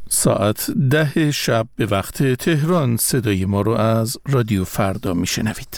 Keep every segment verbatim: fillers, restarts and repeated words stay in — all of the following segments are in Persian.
ساعت ده شب به وقت تهران صدای ما رو از رادیو فردا میشنوید.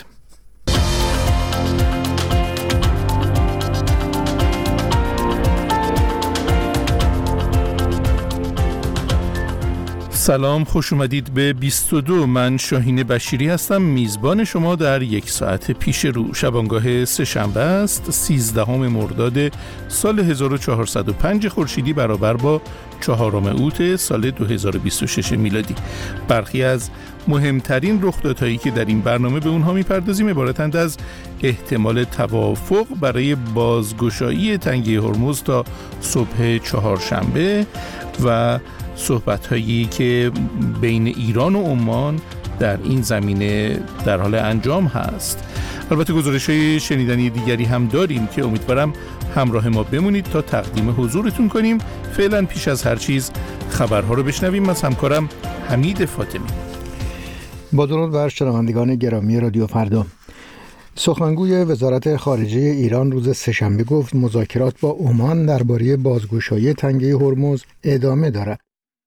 سلام، خوش اومدید به بیست و دو. من شاهین بشیری هستم، میزبان شما در یک ساعت پیش رو. شبانگاه سه شنبه است، سیزدهم مرداد سال هزار و چهارصد و پنج خورشیدی برابر با چهارم اوت سال دو هزار و بیست و شش میلادی. برخی از مهمترین رخدادهایی که در این برنامه به اونها میپردازیم عبارتند از احتمال توافق برای بازگشایی تنگه هرمز تا صبح چهارشنبه و صحبت‌هایی که بین ایران و عمان در این زمینه در حال انجام هست. البته گزارش‌های شنیدنی دیگری هم داریم که امیدوارم همراه ما بمونید تا تقدیم حضورتون کنیم. فعلا پیش از هر چیز خبرها رو بشنویم از همکارم حمید فاطمی. با درود بر شنوندگان گرامی رادیو فردا. سخنگوی وزارت خارجه ایران روز سه‌شنبه گفت مذاکرات با عمان درباره بازگشایی تنگه هرمز ادامه دارد.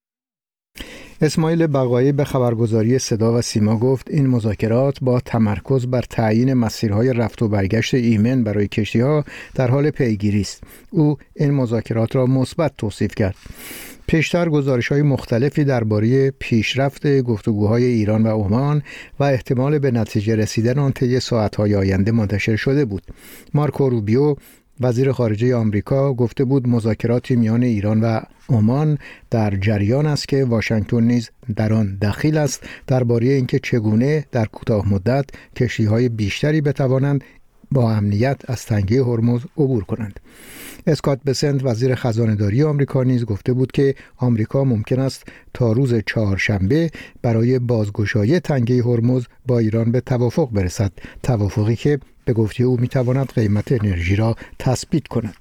اسماعیل بقایی به خبرگزاری صدا و سیما گفت این مذاکرات با تمرکز بر تعیین مسیرهای رفت و برگشت ایمن برای کشتی‌ها در حال پیگیری است. او این مذاکرات را مثبت توصیف کرد. پیشتر گزارش‌های مختلفی درباره پیشرفت گفتگوهای ایران و عمان و احتمال به نتیجه رسیدن آن طی ساعت‌های آینده منتشر شده بود. مارکو روبیو وزیر خارجه آمریکا گفته بود مذاکراتی میان ایران و عمان در جریان است که واشنگتن نیز در آن دخیل است درباره اینکه چگونه در کوتاه مدت کشتی‌های بیشتری بتوانند با امنیت از تنگه هرمز عبور کنند. اسکات بسنت وزیر خزانه‌داری آمریکا نیز گفته بود که آمریکا ممکن است تا روز چهارشنبه برای بازگشایی تنگه هرمز با ایران به توافق برسد، توافقی که به گفته او میتواند قیمت انرژی را تثبیت کند.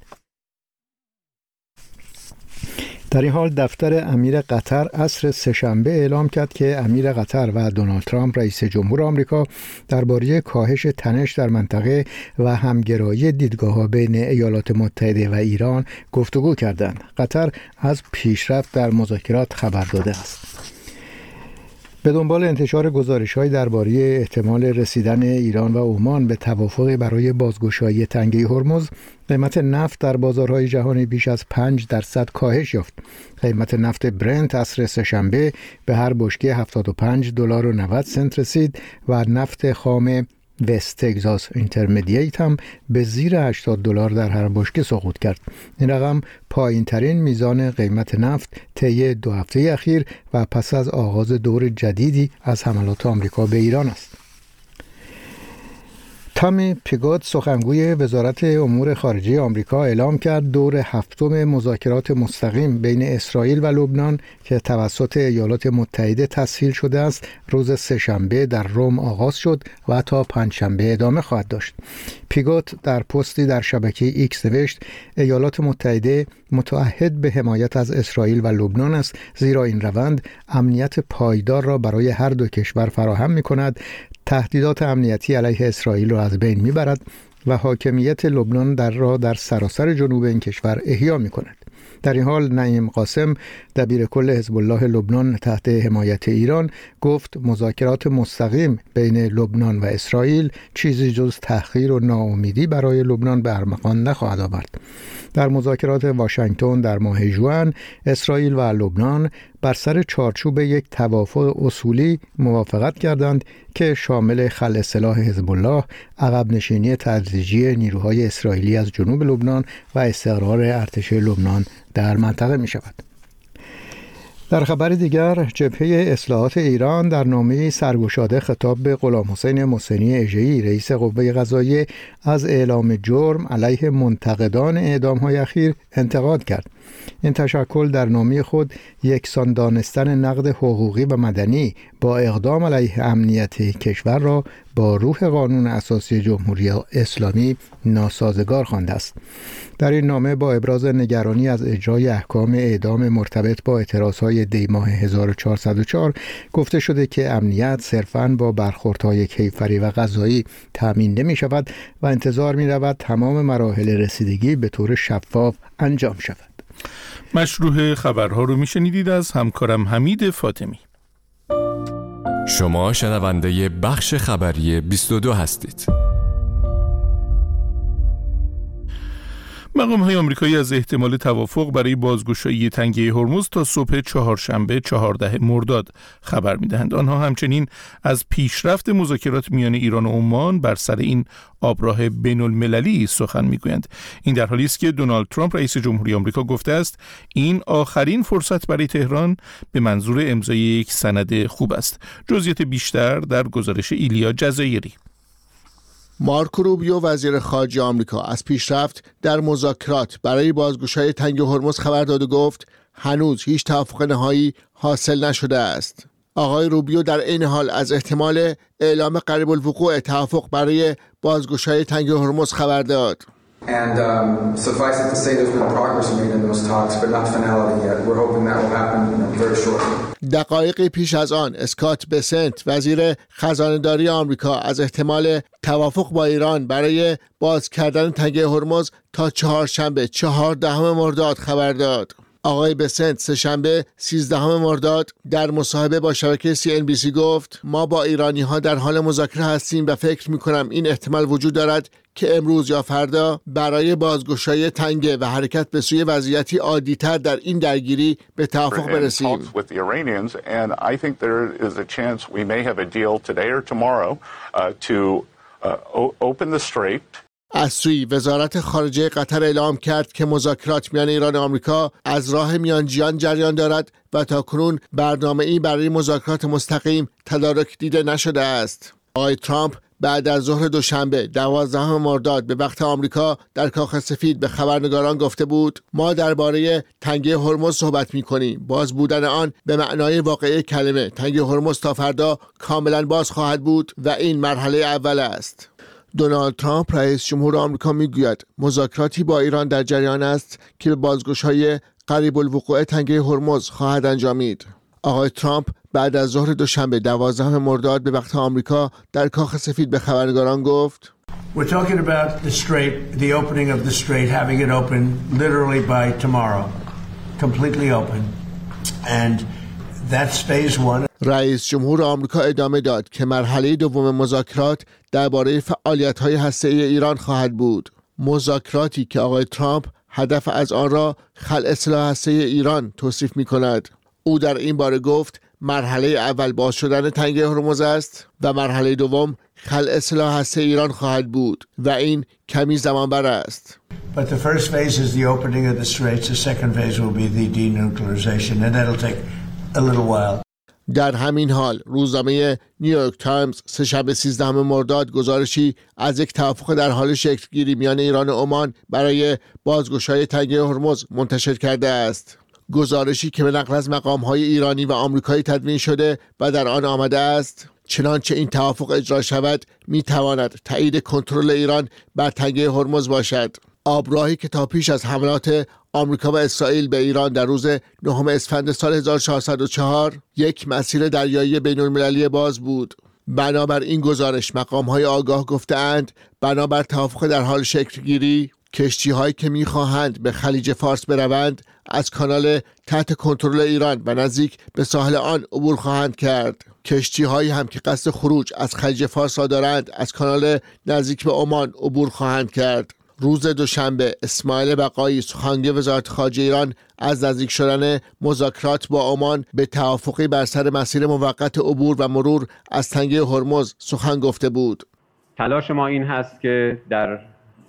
در این حال دفتر امیر قطر عصر سه‌شنبه اعلام کرد که امیر قطر و دونالد ترامپ رئیس جمهور آمریکا درباره کاهش تنش در منطقه و همگرایی دیدگاه‌ها بین ایالات متحده و ایران گفتگو کردند. قطر از پیشرفت در مذاکرات خبر داده است. به دنبال انتشار گزارش‌های درباره احتمال رسیدن ایران و عمان به توافق برای بازگشایی تنگه هرمز، قیمت نفت در بازارهای جهانی بیش از پنج درصد کاهش یافت. قیمت نفت برنت عصر سه‌شنبه به هر بشکه هفتاد و پنج دلار و نود سنت رسید و نفت خام وست تگزاس اینترمدییت هم به زیر هشتاد دلار در هر بشکه سقوط کرد. این رقم پایین ترین میزان قیمت نفت طی دو هفته اخیر و پس از آغاز دور جدیدی از حملات آمریکا به ایران است. تامی پیگوت سخنگوی وزارت امور خارجه آمریکا اعلام کرد دور هفتم مذاکرات مستقیم بین اسرائیل و لبنان که توسط ایالات متحده تسهیل شده است روز سه‌شنبه در روم آغاز شد و تا پنجشنبه ادامه خواهد داشت. پیگوت در پستی در شبکه ایکس نوشت ایالات متحده متعهد به حمایت از اسرائیل و لبنان است، زیرا این روند امنیت پایدار را برای هر دو کشور فراهم می‌کند، تهدیدات امنیتی علیه اسرائیل را از بین میبرد و حاکمیت لبنان در را در سراسر جنوب این کشور احیا میکند. در این حال نعیم قاسم دبیر کل حزب الله لبنان تحت حمایت ایران گفت مذاکرات مستقیم بین لبنان و اسرائیل چیزی جز تحقیر و ناامیدی برای لبنان به ارمغان نخواهد آورد. در مذاکرات واشنگتن در ماه ژوئن اسرائیل و لبنان بر سر چارچوب یک توافق اصولی موافقت کردند که شامل خلع سلاح حزب الله، عقب نشینی تدریجی نیروهای اسرائیلی از جنوب لبنان و استقرار ارتش لبنان در منطقه می شود. در خبر دیگر، جبهه اصلاحات ایران در نامه‌ای سرگشاده خطاب به غلام حسین محسنی اژه‌ای رئیس قوه قضاییه از اعلام جرم علیه منتقدان اعدام‌های اخیر انتقاد کرد. این تشکل در نامه خود یکسان دانستن نقد حقوقی و مدنی با اقدام علیه امنیت کشور را با روح قانون اساسی جمهوری اسلامی ناسازگار خوانده است. در این نامه با ابراز نگرانی از اجرای احکام اعدام مرتبط با اعتراضهای دی ماه هزار و چهارصد و چهار گفته شده که امنیت صرفاً با برخوردهای کیفری و قضایی تامین نمی شود و انتظار می رود تمام مراحل رسیدگی به طور شفاف انجام شود. مشروع خبرها رو میشنیدید از همکارم حمید فاطمی. شما شنونده بخش خبری بیست و دو هستید. مقام‌های آمریکایی از احتمال توافق برای بازگشایی تنگه هرمز تا صبح چهارشنبه چهاردهم مرداد خبر می‌دهند. آنها همچنین از پیشرفت مذاکرات میان ایران و عمان بر سر این آبراه بین‌المللی سخن می‌گویند. این در حالی است که دونالد ترامپ رئیس جمهوری آمریکا گفته است این آخرین فرصت برای تهران به منظور امضای یک سند خوب است. جزئیات بیشتر در گزارش ایلیا جزایری. مارکو روبیو وزیر خارجه آمریکا از پیشرفت در مذاکرات برای بازگشایی تنگه هرمز خبر داد و گفت هنوز هیچ توافق نهایی حاصل نشده است. آقای روبیو در این حال از احتمال اعلام قریب الوقوع توافق برای بازگشایی تنگه هرمز خبر داد. And um, suffice it to say there's been progress made in those talks, but not finality yet. We're hoping that will happen you know, very shortly. دقایقی پیش از آن اسکات بسنت وزیر خزانه‌داری آمریکا از احتمال توافق با ایران برای باز کردن تنگه هرمز تا چهارشنبه چهاردهم مرداد خبر داد. آقای بسنت سه‌شنبه سیزدهم مرداد در مصاحبه با شبکه سی ان بی سی گفت ما با ایرانی ها در حال مذاکره هستیم و فکر می کنم این احتمال وجود دارد که امروز یا فردا برای بازگشایی تنگه و حرکت به سوی وضعیتی عادی‌تر در این درگیری به توافق برسیم. از سوی وزارت خارجه قطر اعلام کرد که مذاکرات میان ایران و آمریکا از راه میانجیان جریان دارد و تاکنون برنامه‌ای برای مذاکرات مستقیم تدارک دیده نشده است. آقای ترامپ بعد از ظهر دوشنبه دوازدهم مرداد به وقت آمریکا در کاخ سفید به خبرنگاران گفته بود ما درباره تنگه هرمز صحبت می‌کنیم. باز بودن آن به معنای واقعی کلمه. تنگه هرمز تا فردا کاملا باز خواهد بود و این مرحله اول است. دونالد ترامپ رئیس جمهور آمریکا میگوید مذاکراتی با ایران در جریان است که به بازگشایی قریب الوقوع تنگه هرمز خواهد انجامید. آقای ترامپ بعد از ظهر دوشنبه دوازدهم مرداد به وقت آمریکا در کاخ سفید به خبرنگاران گفت We're talking about the strait, the opening of the strait, having it open literally by tomorrow, completely open. And that's phase one. رئیس جمهور آمریکا ادامه داد که مرحله دوم مذاکرات درباره فعالیت‌های هسته‌ای ایران خواهد بود. مذاکراتی که آقای ترامپ هدف از آن را خلع سلاح هسته‌ای ایران توصیف می‌کند. او در این باره گفت مرحله اول باز شدن تنگه هرمز است و مرحله دوم خلع سلاح هسته‌ای ایران خواهد بود و این کمی زمان بر است. But the first phase is the opening of the straits. The second phase will be the denuclearization and that'll take a little while. در همین حال روزنامه نیویورک تایمز سه‌شنبه سیزدهم مرداد گزارشی از یک توافق در حال شکل گیری میان ایران و عمان برای بازگشایی تنگه هرمز منتشر کرده است. گزارشی که به نقل از مقام‌های ایرانی و آمریکایی تدوین شده و در آن آمده است چنانچه این توافق اجرا شود می‌تواند تایید کنترل ایران بر تنگه هرمز باشد. آبراهی که تا پیش از حملات آمریکا و اسرائیل به ایران در روز نهم اسفند سال هزار و چهارصد و چهار یک مسیر دریایی بین‌المللی باز بود. بنابر این گزارش مقام‌های آگاه گفته‌اند بنابر توافق در حال شکل گیری کشتی‌هایی که می‌خواهند به خلیج فارس بروند از کانال تحت کنترل ایران و نزدیک به ساحل آن عبور خواهند کرد. کشتی‌هایی هم که قصد خروج از خلیج فارس را دارند از کانال نزدیک به عمان عبور خواهند کرد. روز دوشنبه اسماعیل بقایی سخنگوی وزارت خارجه ایران از نزدیک شدن مذاکرات با عمان به توافقی بر سر مسیر موقت عبور و مرور از تنگه هرمز سخن گفته بود. تلاش ما این هست که در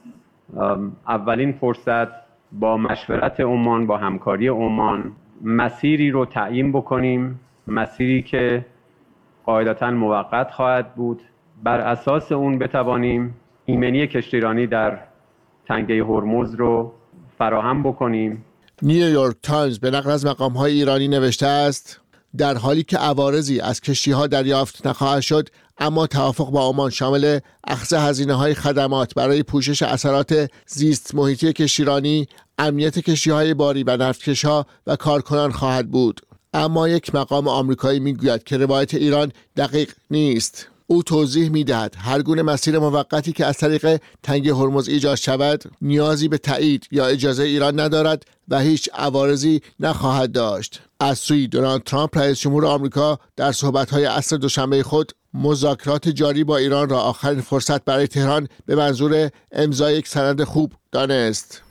اولین فرصت با مشورت عمان، با همکاری عمان مسیری رو تعیین بکنیم، مسیری که قاعدتاً موقت خواهد بود. بر اساس اون بتوانیم ایمنی کشتیرانی در تنگه هرمز رو فراهم بکنیم. نیویورک تایمز به نقل از مقام‌های ایرانی نوشته است در حالی که عوارضی از کشتی‌ها دریافت نخواهد شد اما توافق با عمان شامل اخذ هزینه‌های خدمات برای پوشش اثرات زیست محیطی کشتیرانی، امنیت کشتی‌های باری و نفتکش‌ها و کارکنان خواهد بود. اما یک مقام آمریکایی میگوید که روایت ایران دقیق نیست. او توضیح میدهد هر گونه مسیر موقتی که از طریق تنگه هرمز ایجاد شود نیازی به تایید یا اجازه ایران ندارد و هیچ عوارضی نخواهد داشت. از سوی دونالد ترامپ رئیس جمهور آمریکا در صحبت‌های عصر دوشنبه خود مذاکرات جاری با ایران را آخرین فرصت برای تهران به منظور امضای یک سند خوب دانست.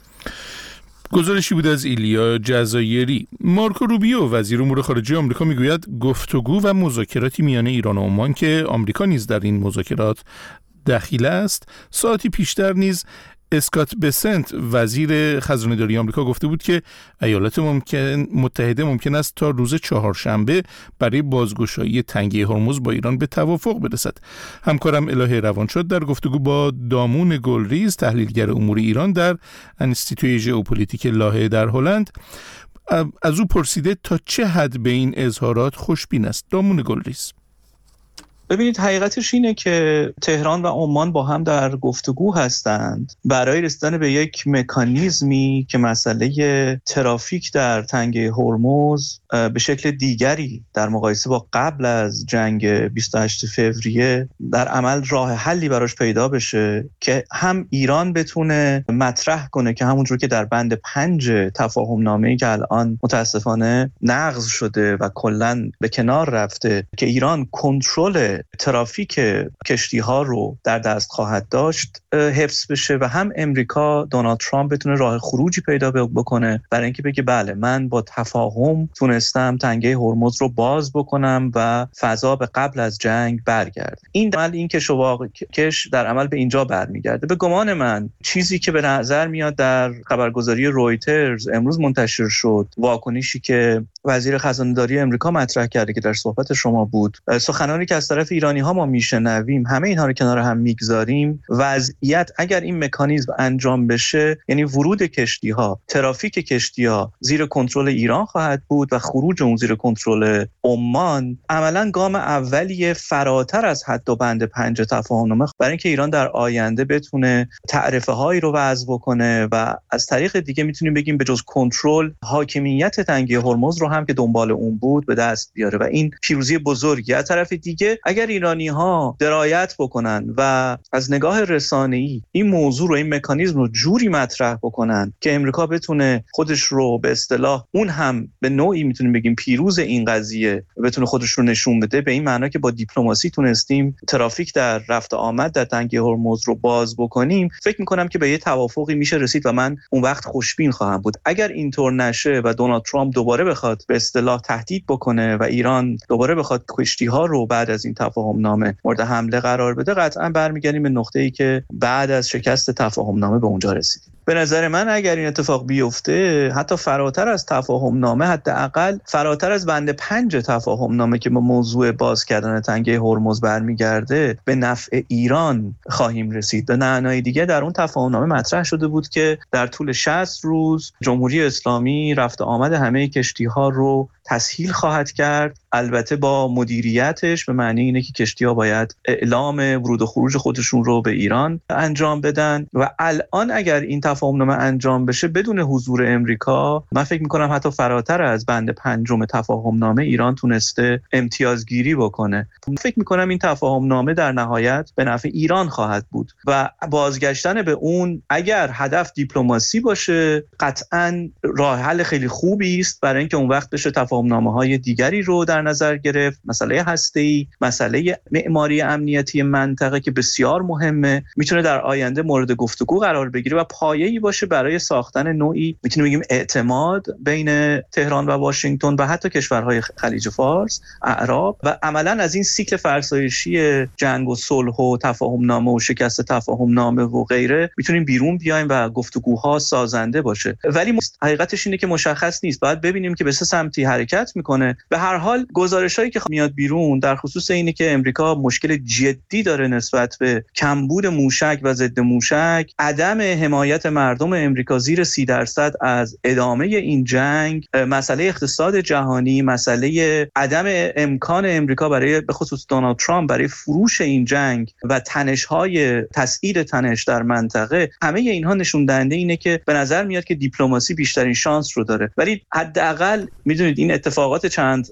گزارشی بود از ایلیا جزایری. مارکو روبیو وزیر امور خارجه آمریکا میگوید گفتگو و مذاکراتی میان ایران و عمان که آمریکا نیز در این مذاکرات دخیل است ساعتی پیشتر نیز اسکات بسنت وزیر خزانه‌داری آمریکا گفته بود که ایالات ممکن متحده ممکن است تا روز چهارشنبه برای بازگشایی تنگه هرمز با ایران به توافق برسد. همکارم الهه روانشاد در گفتگو با دامون گلریز تحلیلگر امور ایران در انستیتوی ژئوپلیتیک لاهه در هلند از او پرسیده تا چه حد به این اظهارات خوشبین است. دامون گلریز: ببینید، حقیقتش اینه که تهران و عمان با هم در گفتگو هستند برای رسیدن به یک مکانیزمی که مسئله ترافیک در تنگه هرمز به شکل دیگری در مقایسه با قبل از جنگ بیست و هشتم فوریه در عمل راه حلی براش پیدا بشه که هم ایران بتونه مطرح کنه که همونجور که در بند پنج تفاهم نامه‌ای که الان متاسفانه نقض شده و کلاً به کنار رفته که ایران کنترل ترافیک کشتی ها رو در دست خواهد داشت حفظ بشه و هم امریکا دونالد ترامپ بتونه راه خروجی پیدا بکنه برای اینکه بگه بله من با تفاهم تونستم تنگه هرمز رو باز بکنم و فضا به قبل از جنگ برگرد. این عمل این کش و واکش در عمل به اینجا برمیگرده. به گمان من چیزی که به نظر میاد در خبرگزاری رویترز امروز منتشر شد، واکنشی که وزیر خزانه‌داری امریکا مطرح کرده که در صحبت شما بود، سخنانی که از طرف ایرانی ها ما میشنویم، همه اینها رو کنار هم میگذاریم، وضعیت اگر این مکانیزم انجام بشه یعنی ورود کشتی ها، ترافیک کشتی ها زیر کنترل ایران خواهد بود و خروج اون زیر کنترل عمان عملاً گام اولیه فراتر از حد و بند پنج تفاهم نامه برای اینکه ایران در آینده بتونه تعرفه هایی رو وضع بکنه و از طریق دیگه میتونیم بگیم به جز کنترل حاکمیت تنگه هرمز رو هم که دنبال اون بود به دست بیاره و این پیروزی بزرگی. از طرف دیگه اگر ایرانی ها درایت بکنن و از نگاه رسانه‌ای این موضوع رو، این مکانیزم رو جوری مطرح بکنن که امریکا بتونه خودش رو به اصطلاح اون هم به نوعی میتونیم بگیم پیروز این قضیه بتونه خودش رو نشون بده، به این معنا که با دیپلماسی تونستیم ترافیک در رفت آمد در تنگه هرمز رو باز بکنیم، فکر میکنم که به یه توافقی میشه رسید و من اون وقت خوشبین خواهم بود. اگر اینطور نشه و دونالد ترامپ دوباره بخواد به اصطلاح تهدید بکنه و ایران دوباره بخواد کشتی‌ها رو بعد از این تفاهم نامه مورد حمله قرار بده، قطعا برمیگردیم به نقطه‌ای که بعد از شکست تفاهم نامه به اونجا رسیدیم. به نظر من اگر این اتفاق بیفته حتی فراتر از تفاهم نامه، حداقل فراتر از بند پنج تفاهم نامه که به موضوع باز کردن تنگه هرمز برمیگرده، به نفع ایران خواهیم رسید. به معنای دیگه در اون تفاهم نامه مطرح شده بود که در طول شصت روز جمهوری اسلامی رفت آمد همه کشتی‌ها رو تسهیل خواهد کرد، البته با مدیریتش، به معنی اینه که کشتی‌ها باید اعلام ورود و خروج خودشون رو به ایران انجام بدن و الان اگر این تفاهم نامه انجام بشه بدون حضور امریکا، من فکر می‌کنم حتی فراتر از بند پنجم تفاهم نامه ایران تونسته امتیازگیری بکنه. فکر می‌کنم این تفاهم نامه در نهایت به نفع ایران خواهد بود و بازگشتن به اون اگر هدف دیپلماسی باشه قطعاً راه حل خیلی خوبی است برای اینکه اون وقت بشه تفاهم نامه‌های دیگری رو در نظر گرفت، مسئله هسته‌ای، مسئله معماری امنیتی منطقه که بسیار مهمه، میتونه در آینده مورد گفتگو قرار بگیره و پایه‌ای باشه برای ساختن نوعی میتونیم بگیم اعتماد بین تهران و واشنگتن و حتی کشورهای خلیج فارس، اعراب و عملاً از این سیکل فرسایشی جنگ و صلح و تفاهم نامه و شکست تفاهم نامه و غیره میتونیم بیرون بیایم و گفتگوها سازنده باشه. ولی حقیقتش اینه که مشخص نیست، باید ببینیم که به چه سمتی حرکت میکنه. به هر حال گزارشایی که میاد بیرون در خصوص اینه که امریکا مشکل جدی داره نسبت به کمبود موشک و ضد موشک، عدم حمایت مردم امریکا زیر سی درصد از ادامه این جنگ، مسئله اقتصاد جهانی، مسئله عدم امکان امریکا برای به خصوص دونالد ترامپ برای فروش این جنگ و تنش‌های تسعیر تنش در منطقه، همه اینها نشون دهنده اینه که به نظر میاد که دیپلماسی بیشترین شانس رو داره. ولی حداقل میدونید این اتفاقات چند ماه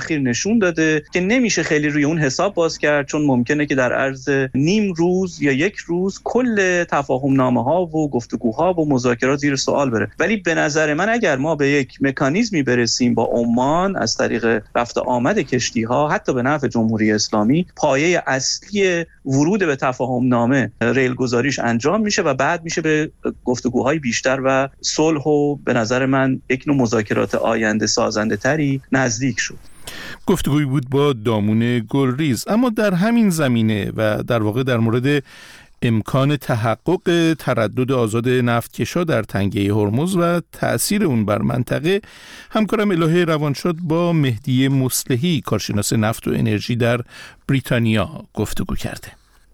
اخیر نشون داده که نمیشه خیلی روی اون حساب باز کرد، چون ممکنه که در عرض نیم روز یا یک روز کل تفاهم نامه ها و گفتگوها و مذاکرات زیر سوال بره. ولی به نظر من اگر ما به یک مکانیزمی برسیم با عمان از طریق رفت آمد کشتی ها، حتی به نفع جمهوری اسلامی، پایه اصلی ورود به تفاهم نامه ریل گذاریش انجام میشه و بعد میشه به گفتگوهای بیشتر و صلح و به نظر من یک نوع مذاکرات آینده سازنده تری نزدیک شد. گفتگویی بود با دامون گلریز. اما در همین زمینه و در واقع در مورد امکان تحقق تردد آزاد نفتکشا در تنگه هرمز و تأثیر اون بر منطقه، همکارم الهه روانشاد با مهدی مصلحی، کارشناس نفت و انرژی در بریتانیا، گفتگو کرده.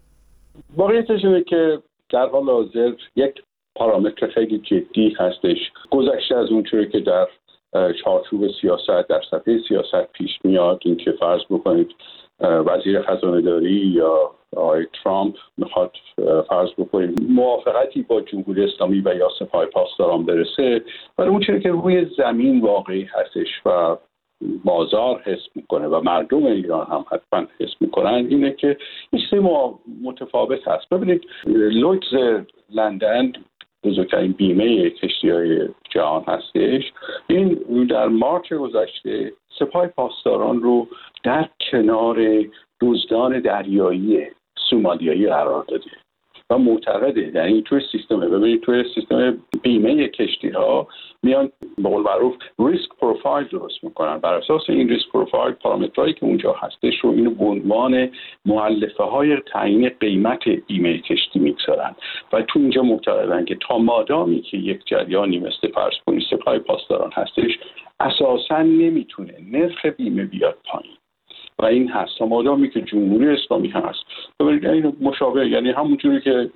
واقعیتش اینه که در حال حاضر یک پارامتر خیلی جدی هستش، گذشته از اون چیزی که در چارچوب سیاست در سطح سیاست پیش میاد، این که فرض بکنید وزیر خزانه داری یا آقای ترامپ میخواد فرض بکنید موافقتی با جمهوری اسلامی و یا سپاه پاسداران برسه، ولی اون چیزی که روی زمین واقعی هستش و بازار حس میکنه و مردم ایران هم حتما حس میکنن اینه که این چیزی متفاوت هست. ببینید لویدز لندن بزرگترین بیمه کشتی‌های جهان هستش، این در مارچ گذشته سپاه پاسداران رو در کنار دزدان دریایی سومالیایی قرار داده و معتقده، یعنی توی سیستم ببینید توی سیستم بیمه کشتی‌ها میان به قول معروف ریسک پروفایل درست میکنن، بر اساس این ریسک پروفایل پارامترهایی که اونجا هستش رو اینو به عنوان مؤلفه های تعیین قیمت بیمه کشتی میگذارن و تو اینجا معتقدن که تا مادامی که یک جریانی مثل فرض کنید سپاه پاسداران هستش اساسا نمیتونه نرخ بیمه بیاد پایین و این هست تا مادامی که جمهوری اسلامی هست. ببینید این مشابه، یعنی همونجوری که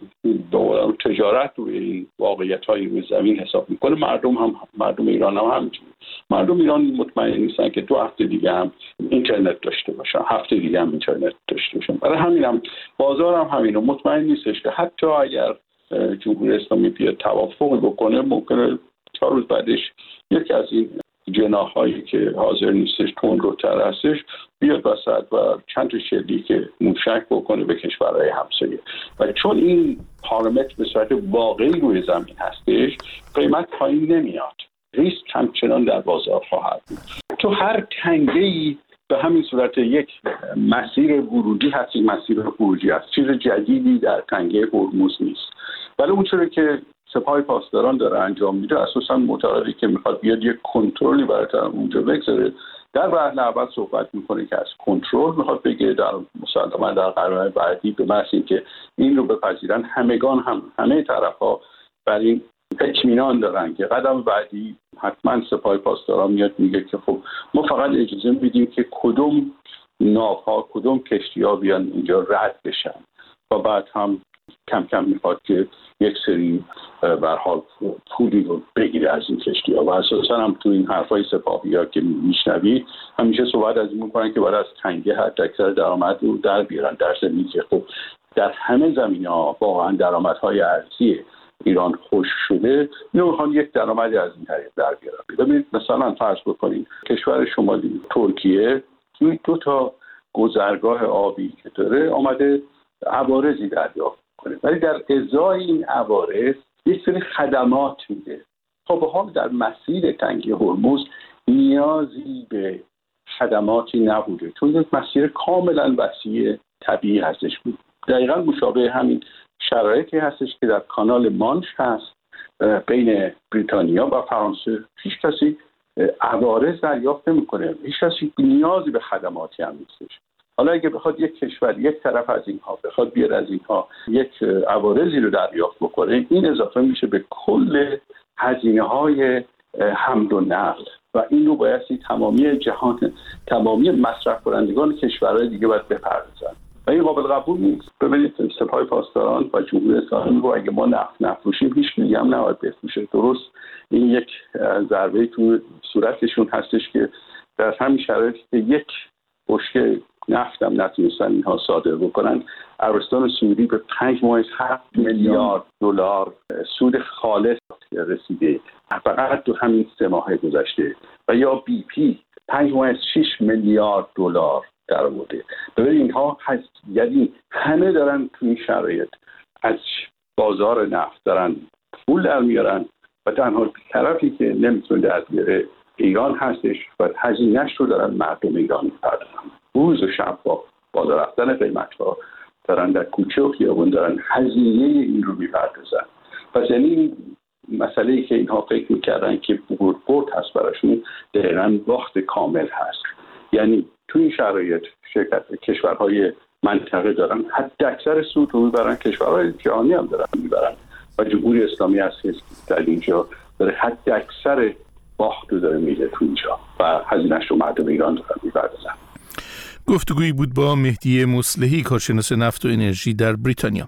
تجارت روی این واقعیت‌های روی زمین حساب میکنه، مردم هم مردم ایران هم همینجوری. مردم ایران مطمئن نیستن که دو هفته دیگه هم اینترنت داشته باشن، هفته دیگه هم اینترنت داشته باشن. برای همین هم بازار هم همینو مطمئن نیستش که حتی اگر جمهوری اسلامی بیاد توافق بکنه، ممکنه چهار روز بعدش یکی از این جناح‌هایی که حاضر نیستش تندروتر هستش بیاد وسط و چند تا شلیک موشک بکنه به کشورهای همسایه و چون این پارامتر به صورت واقعی روی زمین هستش قیمت پایین نمیاد، ریسک همچنان در بازار خواهد بود. تو هر تنگه‌ای به همین صورت یک مسیر ورودی هست، یک مسیر خروجی هست، چیز جدیدی در تنگه هرمز نیست. ولی اون چیزی که سپاه پاسداران داره انجام میده اساسا معتقدی که میخواد بیاد یک کنترلی برای اونجا بگذاره. در وهله اول صحبت میکنه که از کنترل میخواد بگه، در مسلما در قرار بعدی به محض اینکه این رو بپذیرن همگان هم همه طرف‌ها بر این اطمینان دارن که قدم بعدی حتما سپاه پاسداران میاد میگه که خب ما فقط اجازه میدیم که کدوم ناوها کدوم کشتی‌ها بیان اینجا رد بشن و بعد هم کم کم میخواد که یک سری به هر حال پولی رو بگیره از این کشتی‌ها و اساسا هم تو این حرفای سپاهی‌ها که میشنوید همیشه صحبت از این میکنن که باید از تنگه حد اکثر درآمد رو در بیارن، در ضمنی که خب در همه زمینه‌ها واقعا درآمدهای ارزی ایران خوش شده، اینو میخوان یک درآمدی از این طریق در بیارن. ببینید مثلا فرض بکنید کشور شمالی ترکیه توی دو تا گذرگاه آبی که داره آمده عوارضی دریافت کنه، ولی در ازای این عوارض یک سری خدمات میده. تا به حال در مسیر تنگه هرمز نیازی به خدماتی نبوده چون یک مسیر کاملا وسیع طبیعی هستش. دقیقا مشابه همین شرایطی هستش که در کانال مانش هست بین بریتانیا و فرانسه. هیچ کسی عوارض دریافت نمیکنه، هیچ کسی نیازی به خدماتی هم نیستش. حالا اگه بخواد یک کشور یک طرف از اینها بخواد بیاد از اینها یک عوارضی رو دریافت بکنه، این اضافه میشه به کل هزینه‌های حمل و نقل و این رو بایستی تمامی جهان تمامی مصرف کنندگان کشورهای دیگه باید بپردازن و این قابل قبول نیست. ببینید سپاه پاسداران و جمهوری اسلامی رو اگه ما نفت نفروشیم هیچ کی هم نباید بفروشه. درست این یک ضربه تو صورتشون هستش که در همین شرایطی که یک بشکه نفت هم نتونستن اینها صادر بکنن، عربستان سعودی به پنج ماه هفت میلیارد دلار سود خالص رسیده فقط تو همین سه ماه گذشته و یا بی پی پنج ممیز شش میلیارد دلار در آورده. ببین اینها هست، یعنی همه دارن تو این شرایط از بازار نفت دارن پول در میارن و تنها طرفی که نمیتونه در بیاره ایران هستش و هزینه‌اش رو دارن مردم ایران میپردازن. روز و شب با بالا رفتن قیمت‌ها دارن در کوچه و خیابون دارن هزینه این رو میپردازن. پس یعنی مسئله‌ای که اینها فکر میکردن که برد برد هست براشون دقیقاً باخت کامل هست. یعنی تو این شرایط شرکت کشورهای منطقه دارن حتی اکثر سود رو میبرن، کشورهای جهانی هم دارن میبرن و جمهوری اسلامی هست که در اینجا داره حتی اکثر باخت رو داره میده تو اینجا و هزینه‌اش رو مردم ایران دارن میبردازن. گفتگویی بود با مهدی مصلحی، کارشناس نفت و انرژی در بریتانیا.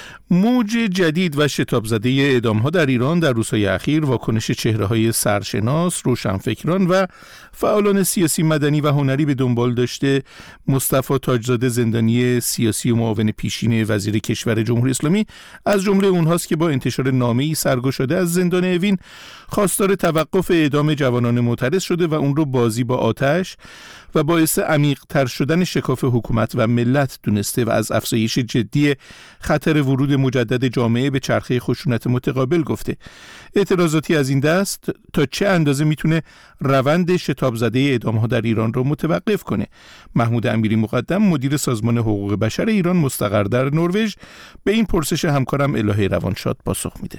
موج جدید و شتاب زده اعدام‌ها در ایران در روزهای اخیر واکنش چهره‌های سرشناس، روشنفکران و فعالان سیاسی، مدنی و هنری به دنبال داشته. مصطفی تاجزاده، زندانی سیاسی و معاون پیشین وزیر کشور جمهوری اسلامی، از جمله اونهاست که با انتشار نامه‌ای سرگشاده از زندان اوین خواستار توقف اعدام جوانان معترض شده و اون رو بازی با آتش و باعث عمیق‌تر شدن شکاف حکومت و ملت دونسته و از افزایش جدی خطر ورود مجدد جامعه به چرخه خشونت متقابل گفته. اعتراضاتی از این دست تا چه اندازه میتونه روند شتاب زده اعدام‌ها در ایران رو متوقف کنه؟ محمود امیری مقدم، مدیر سازمان حقوق بشر ایران مستقر در نروژ، به این پرسش همکارم الهه روانشاد پاسخ میده.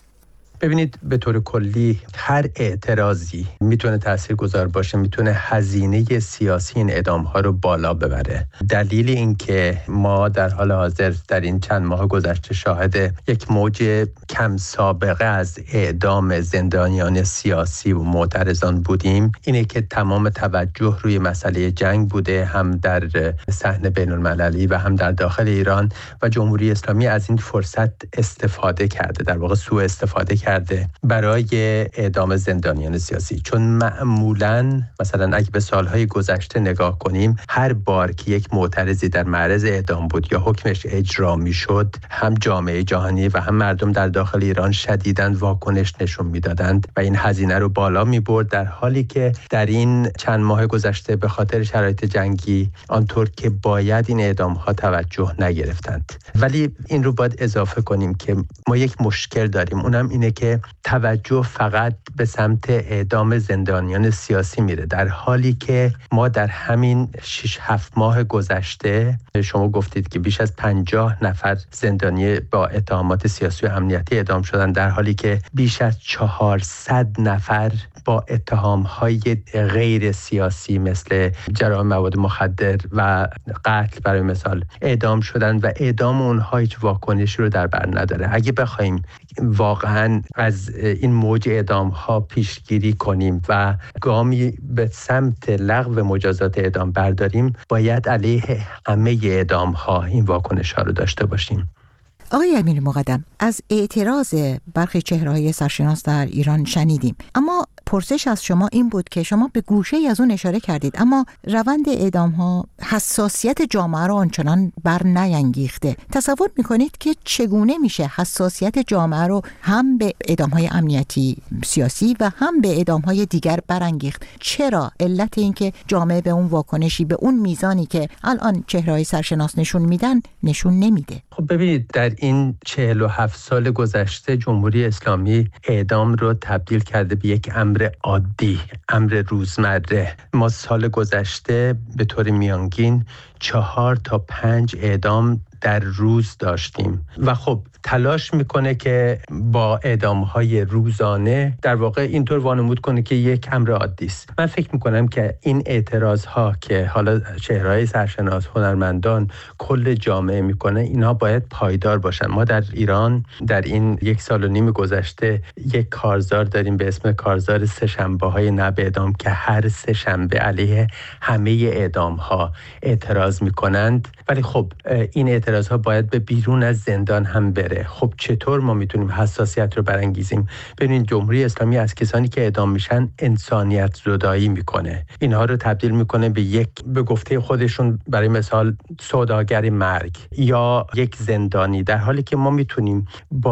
ببینید، به طور کلی هر اعتراضی میتونه تاثیرگذار باشه، میتونه هزینه سیاسی این اعدام‌ها رو بالا ببره. دلیل این که ما در حال حاضر در این چند ماه گذشته شاهد یک موج کم سابقه از اعدام زندانیان سیاسی و معترضان بودیم اینه که تمام توجه روی مسئله جنگ بوده، هم در صحنه بین‌المللی و هم در داخل ایران، و جمهوری اسلامی از این فرصت استفاده کرده، در واقع سوء استفاده کرده کرده برای اعدام زندانیان سیاسی. چون معمولاً مثلا اگه به سالهای گذشته نگاه کنیم، هر بار که یک معترضی در معرض اعدام بود یا حکمش اجرا میشد، هم جامعه جهانی و هم مردم در داخل ایران شدیداً واکنش نشون میدادند و این هزینه رو بالا میبرد، در حالی که در این چند ماه گذشته به خاطر شرایط جنگی آنطور که باید این اعدام ها توجه نگرفتند. ولی این رو باید اضافه کنیم که ما یک مشکل داریم، اونم اینه که توجه فقط به سمت اعدام زندانیان سیاسی میره، در حالی که ما در همین شش هفت ماه گذشته شما گفتید که بیش از پنجاه نفر زندانی با اتهامات سیاسی و امنیتی اعدام شدن، در حالی که بیش از چهارصد نفر با اتهام‌های غیر سیاسی مثل جرائم مواد مخدر و قتل برای مثال اعدام شدن و اعدام اونها هیچ واکنشی رو در بر نداره. اگه بخوایم واقعاً از این موج اعدام‌ها پیشگیری کنیم و گامی به سمت لغو مجازات اعدام برداریم، باید علیه همه اعدام‌ها این واکنش‌ها رو داشته باشیم. آقای امیری مقدم، از اعتراض برخی چهره‌های سرشناس در ایران شنیدیم، اما پرسش از شما این بود که شما به گوشه‌ای از اون اشاره کردید، اما روند اعدام‌ها حساسیت جامعه رو آنچنان بر نینگیخته. تصور می‌کنید که چگونه میشه حساسیت جامعه رو هم به اعدام‌های امنیتی سیاسی و هم به اعدام‌های دیگر برانگیخت؟ چرا علت این که جامعه به اون واکنشی به اون میزانی که الان چهره‌های سرشناس نشون میدن نشون نمیده؟ خب ببینید، در این چهل و هفت سال گذشته جمهوری اسلامی اعدام رو تبدیل کرده به یک امر عادی، امر روزمره. ما سال گذشته به طور میانگین چهار تا پنج اعدام در روز داشتیم و خب تلاش میکنه که با اعدام‌های روزانه در واقع اینطور وانمود کنه که یک امر عادی است. من فکر میکنم که این اعتراض‌ها که حالا چهره‌های سرشناس، هنرمندان، کل جامعه میکنه، اینا باید پایدار باشن. ما در ایران در این یک سال و نیم گذشته یک کارزار داریم به اسم کارزار سه شنبه‌های نه به اعدام که هر سه شنبه علیه همه اعدام‌ها اعتراض میکنند، ولی خب این اعتراض‌ها باید به بیرون از زندان هم بره. خب چطور ما میتونیم حساسیت رو برانگیزیم؟ ببینید، جمهوری اسلامی از کسانی که اعدام میشن انسانیت زدایی میکنه، اینها رو تبدیل میکنه به یک، به گفته خودشون برای مثال سوداگر مرگ یا یک زندانی، در حالی که ما میتونیم با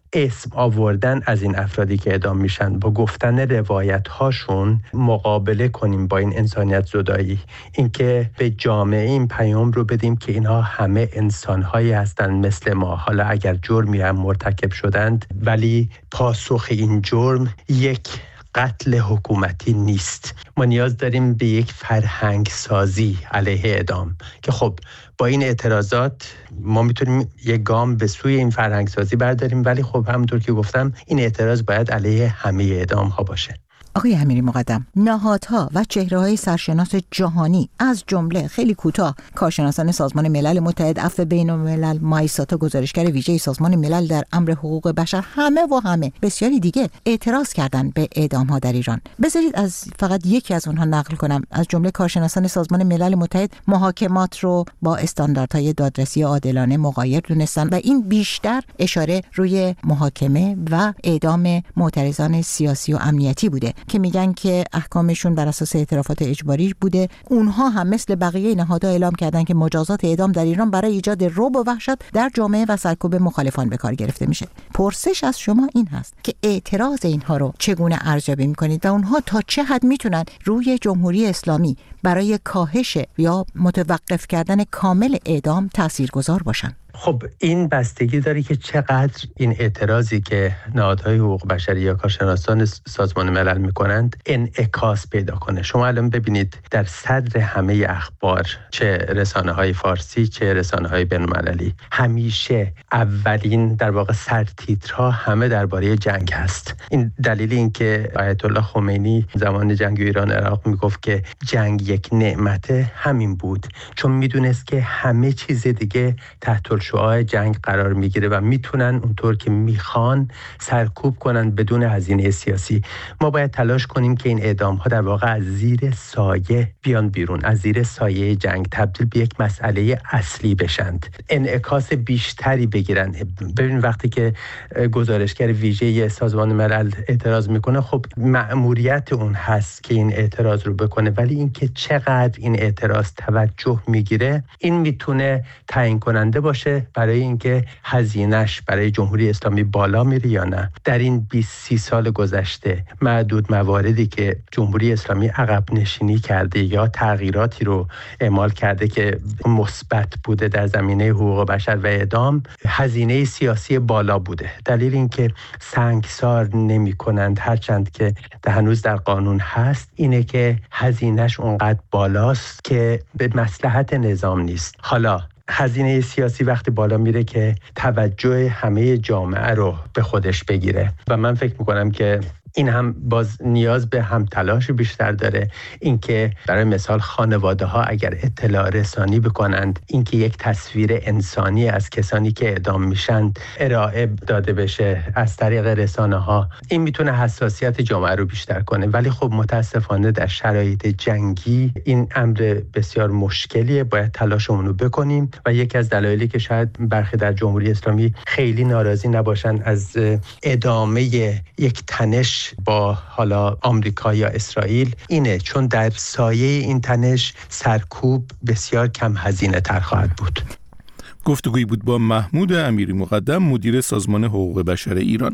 اسم آوردن از این افرادی که اعدام میشن با گفتن روایت هاشون مقابله کنیم با این انسانیت زدایی، اینکه به جامعه این پیام رو بدیم که اینها همه انسان‌هایی هستند مثل ما، حالا اگر جرمی هم مرتکب شدند ولی پاسخ این جرم یک قتل حکومتی نیست. ما نیاز داریم به یک فرهنگ سازی علیه اعدام که خب با این اعتراضات ما میتونیم یک گام به سوی این فرهنگ سازی برداریم، ولی خب همونطور که گفتم این اعتراض باید علیه همه اعدام ها باشه. آقای امیری مقدم، نهادها و چهره‌های سرشناس جهانی از جمله خیلی کوتاه کارشناسان سازمان ملل متحد، عفو بین‌الملل، مایساتا گزارشگر ویژه سازمان ملل در امر حقوق بشر، همه و همه بسیاری دیگه اعتراض کردن به اعدام‌ها در ایران. بذارید از فقط یکی از اونها نقل کنم. از جمله کارشناسان سازمان ملل متحد محاکمات رو با استانداردهای دادرسی عادلانه مغایر دونستن و این بیشتر اشاره روی محاکمه و اعدام معترضان سیاسی و امنیتی بوده که میگن که احکامشون بر اساس اعترافات اجباری بوده. اونها هم مثل بقیه نهادها اعلام کردن که مجازات اعدام در ایران برای ایجاد رعب و وحشت در جامعه و سرکوب مخالفان به کار گرفته میشه. پرسش از شما این هست که اعتراض اینها رو چگونه ارزیابی میکنید و اونها تا چه حد میتونن روی جمهوری اسلامی برای کاهش یا متوقف کردن کامل اعدام تاثیرگذار باشن؟ خب این بستگی داره که چقدر این اعتراضی که نهادهای حقوق بشری یا کارشناسان سازمان ملل میکنند انعکاس پیدا کنه. شما الان ببینید در صدر همه اخبار، چه رسانه های فارسی چه رسانه های بین‌المللی، همیشه اولین در واقع سرتیترها همه درباره جنگ هست. این دلیل این که آیت الله خمینی زمان جنگ ایران عراق میگفت که جنگ یک نعمت همین بود، چون میدونست که همه چیز دیگه تحت شعاع جنگ قرار میگیره و میتونن اونطور که میخوان سرکوب کنن بدون هزینه سیاسی. ما باید تلاش کنیم که این اعدام ها در واقع از زیر سایه بیان بیرون، از زیر سایه جنگ تبدیل به یک مسئله اصلی بشند، انعکاس بیشتری بگیرن. ببین وقتی که گزارشگر ویژه سازمان ملل اعتراض میکنه، خب مأموریت اون هست که این اعتراض رو بکنه، ولی اینکه چقدر این اعتراض توجه میگیره این میتونه تعیین کننده باشه برای اینکه هزینه‌اش برای جمهوری اسلامی بالا میره یا نه. در این بیست سی سال گذشته معدود مواردی که جمهوری اسلامی عقب نشینی کرده یا تغییراتی رو اعمال کرده که مثبت بوده در زمینه حقوق بشر و اعدام، هزینه سیاسی بالا بوده. دلیل اینکه سنگسار نمی‌کنند هرچند که هنوز در قانون هست اینه که هزینه‌اش اونقدر بالاست که به مصلحت نظام نیست. حالا هزینه سیاسی وقتی بالا میره که توجه همه جامعه رو به خودش بگیره و من فکر میکنم که این هم باز نیاز به هم تلاش بیشتر داره. اینکه برای مثال خانواده ها اگر اطلاع رسانی بکنند، اینکه یک تصویر انسانی از کسانی که اعدام میشن ارائه داده بشه از طریق رسانه ها، این میتونه حساسیت جامعه رو بیشتر کنه. ولی خب متاسفانه در شرایط جنگی این امر بسیار مشکلیه، باید تلاشمون رو بکنیم و یکی از دلایلی که شاید برخی در جمهوری اسلامی خیلی ناراضی نباشن از ادامه یک تنش با حالا آمریکا یا اسرائیل اینه، چون در سایه این تنش سرکوب بسیار کم هزینه تر خواهد بود. گفتگویی بود با محمود امیری مقدم، مدیر سازمان حقوق بشر ایران.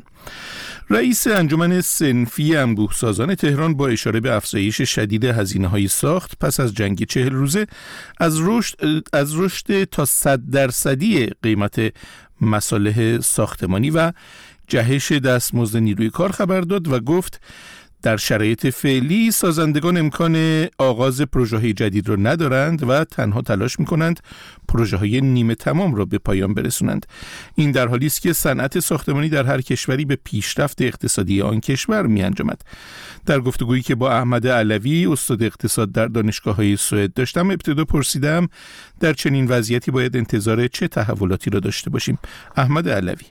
رئیس انجمن صنفی انبوه‌سازان تهران با اشاره به افزایش شدید هزینه‌های ساخت پس از جنگ چهل روزه از رشد از رشد تا صد درصدی قیمت مصالح ساختمانی و جهش دستمزد نیروی کار خبر داد و گفت در شرایط فعلی سازندگان امکان آغاز پروژه‌های جدید را ندارند و تنها تلاش می‌کنند پروژه‌های نیمه تمام را به پایان برسونند. این در حالی است که صنعت ساختمانی در هر کشوری به پیشرفت اقتصادی آن کشور می‌انجامد. در گفتگویی که با احمد علوی استاد اقتصاد در دانشگاه‌های سوئد داشتم، ابتدا پرسیدم در چنین وضعیتی باید انتظار چه تحولاتی را داشته باشیم. احمد علوی: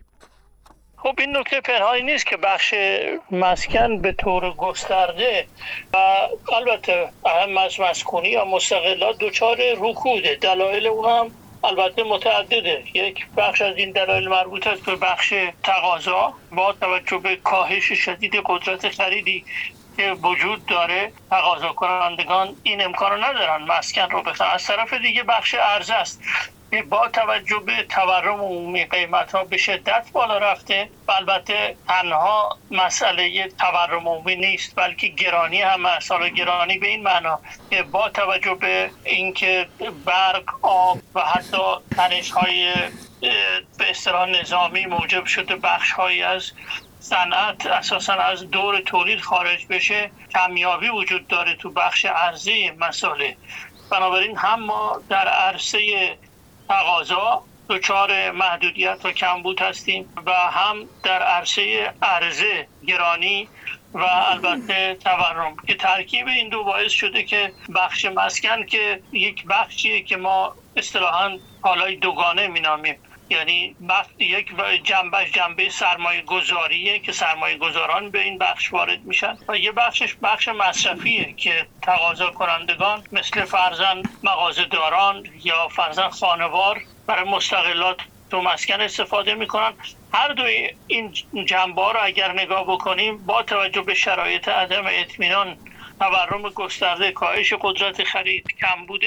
خب این نکته پنهانی نیست که بخش مسکن به طور گسترده و البته اهم از مسکونی یا مستقلات دچار رکوده. دلایل اون هم البته متعدده. یک بخش از این دلایل مربوط است به بخش تقاضا با توجه به کاهش شدید قدرت خریدی که وجود داره. تقاضا کنندگان این امکان رو ندارن مسکن رو بخرن. از طرف دیگه بخش عرضه است. با توجه به تورم عمومی قیمت ها به شدت بالا رفته و البته تنها مسئله تورم عمومی نیست بلکه گرانی هم هست. حالا گرانی به این معنا که با توجه به اینکه برق، آب و حتی تنش های به اصطلاح نظامی موجب شده بخش هایی از صنعت اساساً از دور تولید خارج بشه، کمیابی وجود داره تو بخش عرضه مسائل. بنابراین هم ما در عرصه تقاضا دچار محدودیت و کمبود هستیم و هم در عرصه عرضه گرانی و البته تورم که ترکیب این دو باعث شده که بخش مسکن که یک بخشیه که ما اصطلاحاً کالای دوگانه مینامیم، یعنی یک جنبش جنبه سرمایه گذاریه که سرمایه گذاران به این بخش وارد میشن و یه بخشش بخش مصرفیه که تقاضا کنندگان مثل فرزن مغازه داران یا فرزن خانوار برای مستقلات تو مسکن استفاده میکنن. هر دوی این جنبه ها رو اگر نگاه بکنیم با توجه به شرایط عدم اطمینان، تورم گسترده، کاهش قدرت خرید، کمبود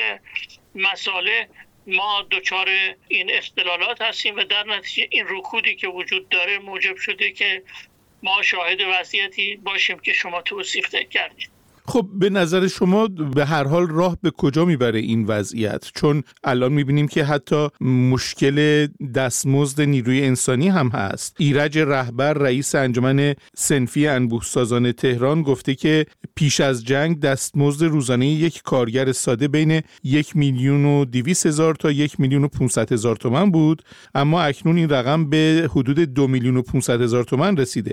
مساله، ما دچار این اختلالات هستیم و در نتیجه این رکودی که وجود داره موجب شده که ما شاهد وضعیتی باشیم که شما توصیف کردید. خب به نظر شما به هر حال راه به کجا میبره این وضعیت؟ چون الان میبینیم که حتی مشکل دستمزد نیروی انسانی هم هست. ایرج رهبر رئیس انجمن صنفی انبوه‌سازان تهران گفته که پیش از جنگ دستمزد روزانه یک کارگر ساده بین یک میلیون و دویست هزار تا یک میلیون و پانصد هزار تومان بود، اما اکنون این رقم به حدود دو میلیون و پانصد هزار تومان رسیده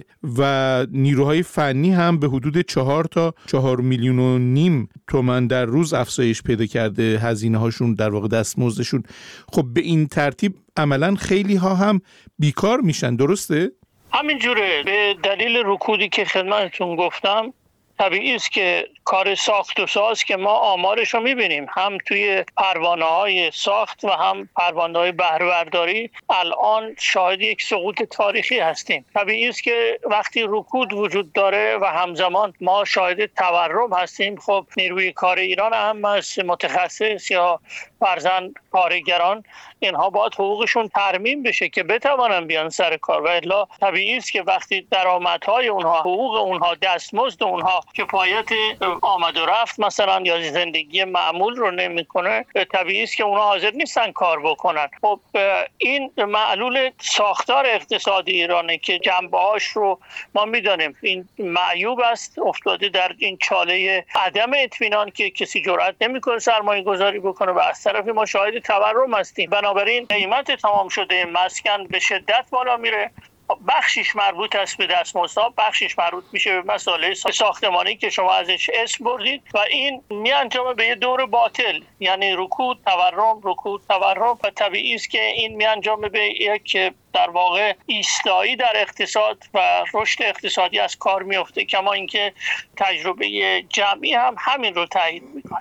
و نیروهای فنی هم به حدود چهار تا چهار میلیون و نیم تومان در روز افزایش پیدا کرده هزینه هاشون، در واقع دستمزدشون. خب به این ترتیب عملاً خیلی ها هم بیکار میشن، درسته؟ همینجوره. به دلیل رکودی که خدمتتون گفتم طبیعی است که کار ساخت و ساز که ما آمارش رو میبینیم هم توی پروانه‌های ساخت و هم پروانه‌های بهره‌برداری الان شاهد یک سقوط تاریخی هستیم. طبیعی است که وقتی رکود وجود داره و همزمان ما شاهد تورم هستیم، خب نیروی کار ایران هم از متخصص یا فرزن کارگران اینها باید حقوقشون ترمیم بشه که بتوانن بیان سر کار و الا طبیعی است که وقتی درآمدهای اونها، حقوق اونها، دستمزد اونها کفایت آمد و رفت مثلا یا زندگی معمول رو نمیکنه، طبیعی است که اونها حاضر نیستن کار بکنن. خب این معلول ساختار اقتصادی ایرانه که جنبه‌هاش رو ما میدانیم. این معیوب است، افتاده در این چاله عدم اطمینان که کسی جرئت نمیکنه سرمایه گذاری بکنه و از طرفی ما شاهد تورم هستیم. بنابراین قیمت تمام شده مسکن به شدت بالا میره. بخشش مربوط است به دستمزدها، بخشش مربوط میشه به مسائل ساختمانی که شما ازش اسم بردید و این میانجامه به یه دور باطل، یعنی رکود تورم رکود تورم و طبیعی است که این میانجامه به یک در واقع ایستایی در اقتصاد و رشد اقتصادی از کار میفته، کما اینکه تجربه جمعی هم همین رو تایید میکنه.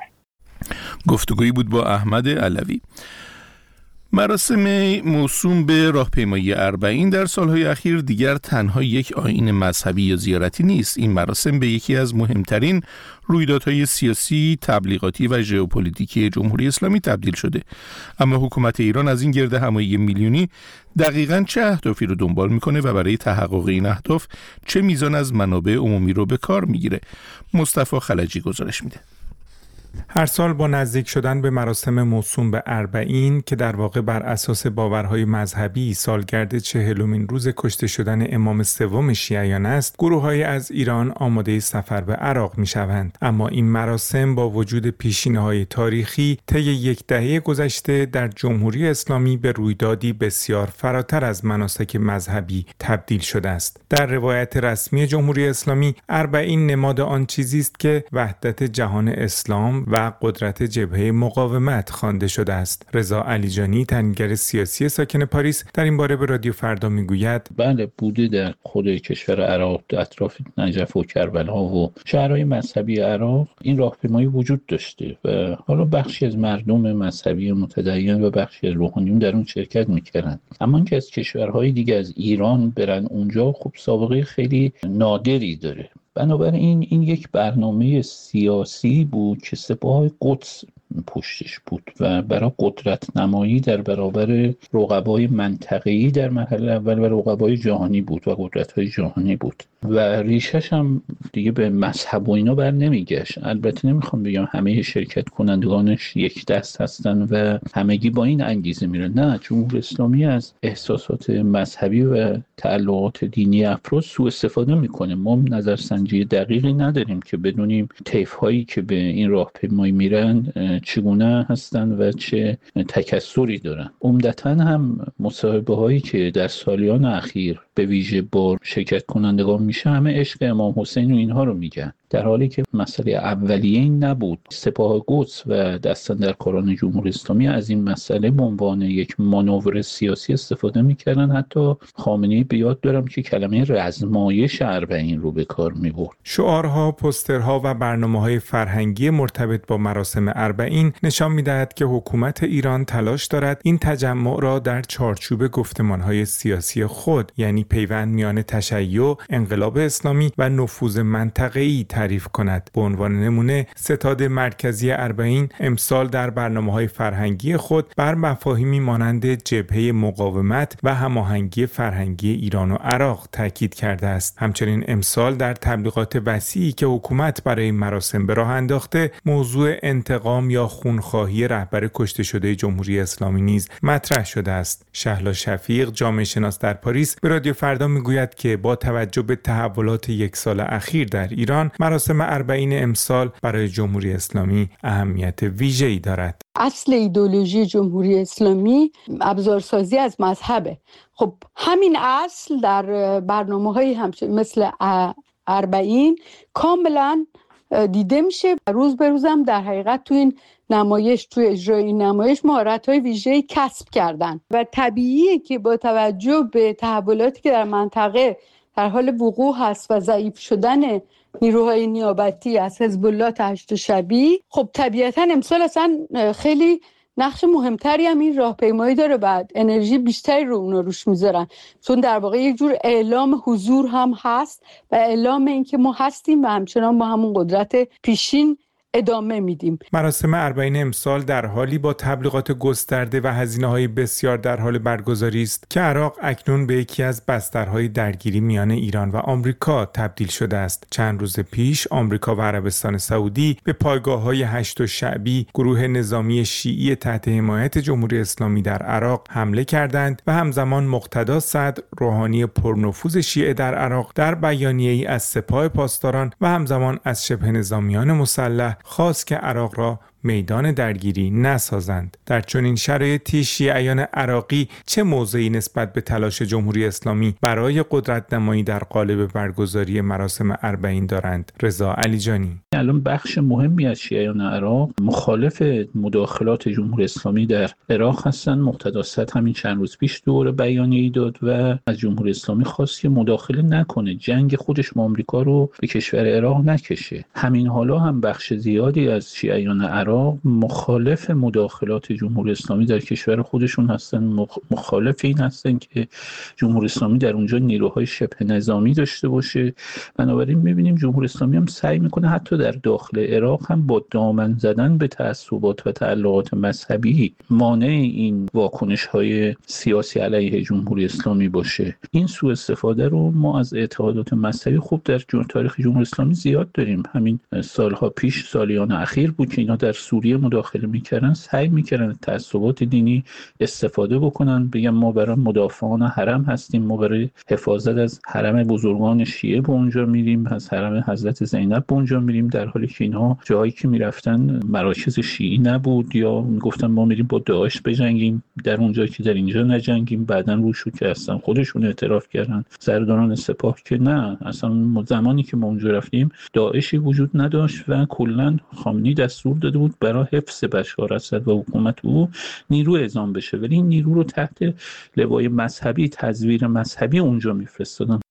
گفتگویی بود با احمد علوی. مراسم موسوم به راهپیمایی اربعین در سالهای اخیر دیگر تنها یک آیین مذهبی یا زیارتی نیست. این مراسم به یکی از مهمترین رویدادهای سیاسی، تبلیغاتی و ژئوپلیتیکی جمهوری اسلامی تبدیل شده. اما حکومت ایران از این گرد همایی میلیونی دقیقاً چه اهدافی رو دنبال میکنه و برای تحقق این اهداف چه میزان از منابع عمومی رو به کار میگیره؟ مصطفی خلجی گزارش میده. هر سال با نزدیک شدن به مراسم موسوم به اربعین که در واقع بر اساس باورهای مذهبی سالگرد چهلمین روز کشته شدن امام سوم شیعیان است، گروه‌هایی از ایران آماده سفر به عراق می‌شوند. اما این مراسم با وجود پیشینه‌های تاریخی طی یک دهه گذشته در جمهوری اسلامی به رویدادی بسیار فراتر از مناسک مذهبی تبدیل شده است. در روایت رسمی جمهوری اسلامی، اربعین نماد آن چیزی است که وحدت جهان اسلام و قدرت جبهه مقاومت خوانده شده است. رضا علیجانی، تحلیلگر سیاسی ساکن پاریس، در این باره به رادیو فردا میگوید: بله، بوده در خود کشور عراق، در اطراف نجف و کربلا و شهرهای مذهبی عراق این راهپیمایی وجود داشته و حالا بخشی از مردم مذهبی متدین و بخشی از روحانیون در اون شرکت میکردند. اما اینکه از کشورهای دیگه از ایران برن اونجا خب سابقه خیلی نادری داره. بنابراین این یک برنامه سیاسی بود که سپاه قدس پشتش بود و برای قدرت نمایی در برابر رقبای منطقه‌ای در مرحله اول و رقبای جهانی بود و قدرت‌های جهانی بود و ریشش هم دیگه به مذهب و اینا بر نمیگشت. البته نمیخوام بگم همه شرکت کنندگانش یک دست هستن و همگی با این انگیزه میرن، نه، جمهوری اسلامی از احساسات مذهبی و تعلقات دینی افراد سوء استفاده میکنه. ما نظرسنجی دقیقی نداریم که بدونیم طیف هایی که به این راهپیمایی میرن چگونه هستن و چه تکثری دارن. عمدتاً هم مصاحبه هایی که در سالیان اخیر به ویژه با شرکت کنندگان میشه همه عشق امام حسین و اینها رو میگن، در حالی که مسئله اولیه این نبود. سپاه قدس و دستاندرکاران جمهوری اسلامی از این مسئله به عنوان یک مانور سیاسی استفاده میکردن. حتی خامنه‌ای به یاد دارم که کلمه رزمایش اربعین رو به کار میبرد. شعارها، پوسترها و برنامه‌های فرهنگی مرتبط با مراسم اربعین نشان می‌دهد که حکومت ایران تلاش دارد این تجمع را در چارچوب گفتمان‌های سیاسی خود، یعنی پیوند میان تشیع، انقلاب اسلامی و نفوذ منطقه‌ای تعریف کند. به عنوان نمونه ستاد مرکزی اربعین امسال در برنامه‌های فرهنگی خود بر مفاهیمی مانند جبهه مقاومت و هماهنگی فرهنگی ایران و عراق تاکید کرده است. همچنین امسال در تبلیغات وسیعی که حکومت برای مراسم به راه انداخته، موضوع انتقام یا خونخواهی رهبر کشته شده جمهوری اسلامی نیز مطرح شده است. شهلا شفیق، جامعه شناس در پاریس، به رادیو فردا میگوید که با توجه به تحولات یک سال اخیر در ایران، مراسم اربعین امسال برای جمهوری اسلامی اهمیت ویژه‌ای دارد. اصل ایدئولوژی جمهوری اسلامی ابزارسازی از مذهبه. خب همین اصل در برنامه‌های همچنین مثل اربعین کاملا دیده میشه. روز به روزم در حقیقت تو این نمایش، تو اجرای این نمایش مهارت‌های ویژه‌ای کسب کردن و طبیعیه که با توجه به تحولاتی که در منطقه در حال وقوع هست و ضعیف شدن نیروهای نیابتی از حزب الله تا هشت شبی، خب طبیعتاً امسال اصلا خیلی نقش مهمتری هم این راهپیمایی داره، بعد انرژی بیشتری رو اونا روش میذارن، چون در واقع یک جور اعلام حضور هم هست و اعلام این که ما هستیم و همچنان با همون قدرت پیشین ادامه میدیم. مراسم اربعین امسال در حالی با تبلیغات گسترده و هزینه‌های بسیار در حال برگزاری است که عراق اکنون به یکی از بسترهای درگیری میان ایران و آمریکا تبدیل شده است. چند روز پیش آمریکا و عربستان سعودی به پایگاه‌های هشت شعبی، گروه نظامی شیعی تحت حمایت جمهوری اسلامی در عراق حمله کردند و همزمان مقتدا صدر، روحانی پرنفوذ شیعه در عراق، در بیانیه‌ای از سپاه پاسداران و همزمان از شبه نظامیان مسلح خواست که عراق را میدان درگیری نسازند. در چنین شرایطی شیعیان عراقی چه موضعی نسبت به تلاش جمهوری اسلامی برای قدرت نمایی در قالب برگزاری مراسم اربعین دارند؟ رضا علیجانی: الان بخش مهمی از شیعیان عراق مخالف مداخلات جمهوری اسلامی در عراق هستند. مقتدا صدر همین چند روز پیش دور بیانیه‌ای داد و از جمهوری اسلامی خواست که مداخله نکنه، جنگ خودش با آمریکا رو به کشور عراق نکشه. همین حالا هم بخش زیادی از شیعیان عراق مخالف مداخلات جمهوری اسلامی در کشور خودشون هستن، مخالف این هستن که جمهوری اسلامی در اونجا نیروهای شبه نظامی داشته باشه. بنابراین می‌بینیم جمهوری اسلامی هم سعی میکنه حتی در داخل عراق هم با دامن زدن به تعصبات و تعلقات مذهبی مانع این واکنش‌های سیاسی علیه جمهوری اسلامی باشه. این سوء استفاده رو ما از اعتقادات مذهبی خوب در تاریخ جمهوری اسلامی زیاد داریم. همین سالها پیش، سالیان اخیر بود که اینا در سوریه مداخله میکردن، سعی میکردن تعصبات دینی استفاده بکنن، بگن ما برای مدافعان حرم هستیم، ما برای حفاظت از حرم بزرگان شیعه به اونجا میریم، از حرم حضرت زینب به اونجا میریم، در حالی که اینها جایی که میرفتن مراکز شیعی نبود، یا میگفتن ما میریم با داعش بجنگیم در اونجا که در اینجا نجنگیم. بعدن روش شد که اصلا خودشون اعتراف کردن، سرداران سپاه، که نه، اصلا زمانی که ما اونجا رفتیم داعشی وجود نداشت و کلا خامنه‌ای دستور داده بود برای حفظ بشار اسد و حکومت او نیرو اعزام بشه، ولی این نیرو رو تحت لوای مذهبی، تزویر مذهبی اونجا میفرستادن.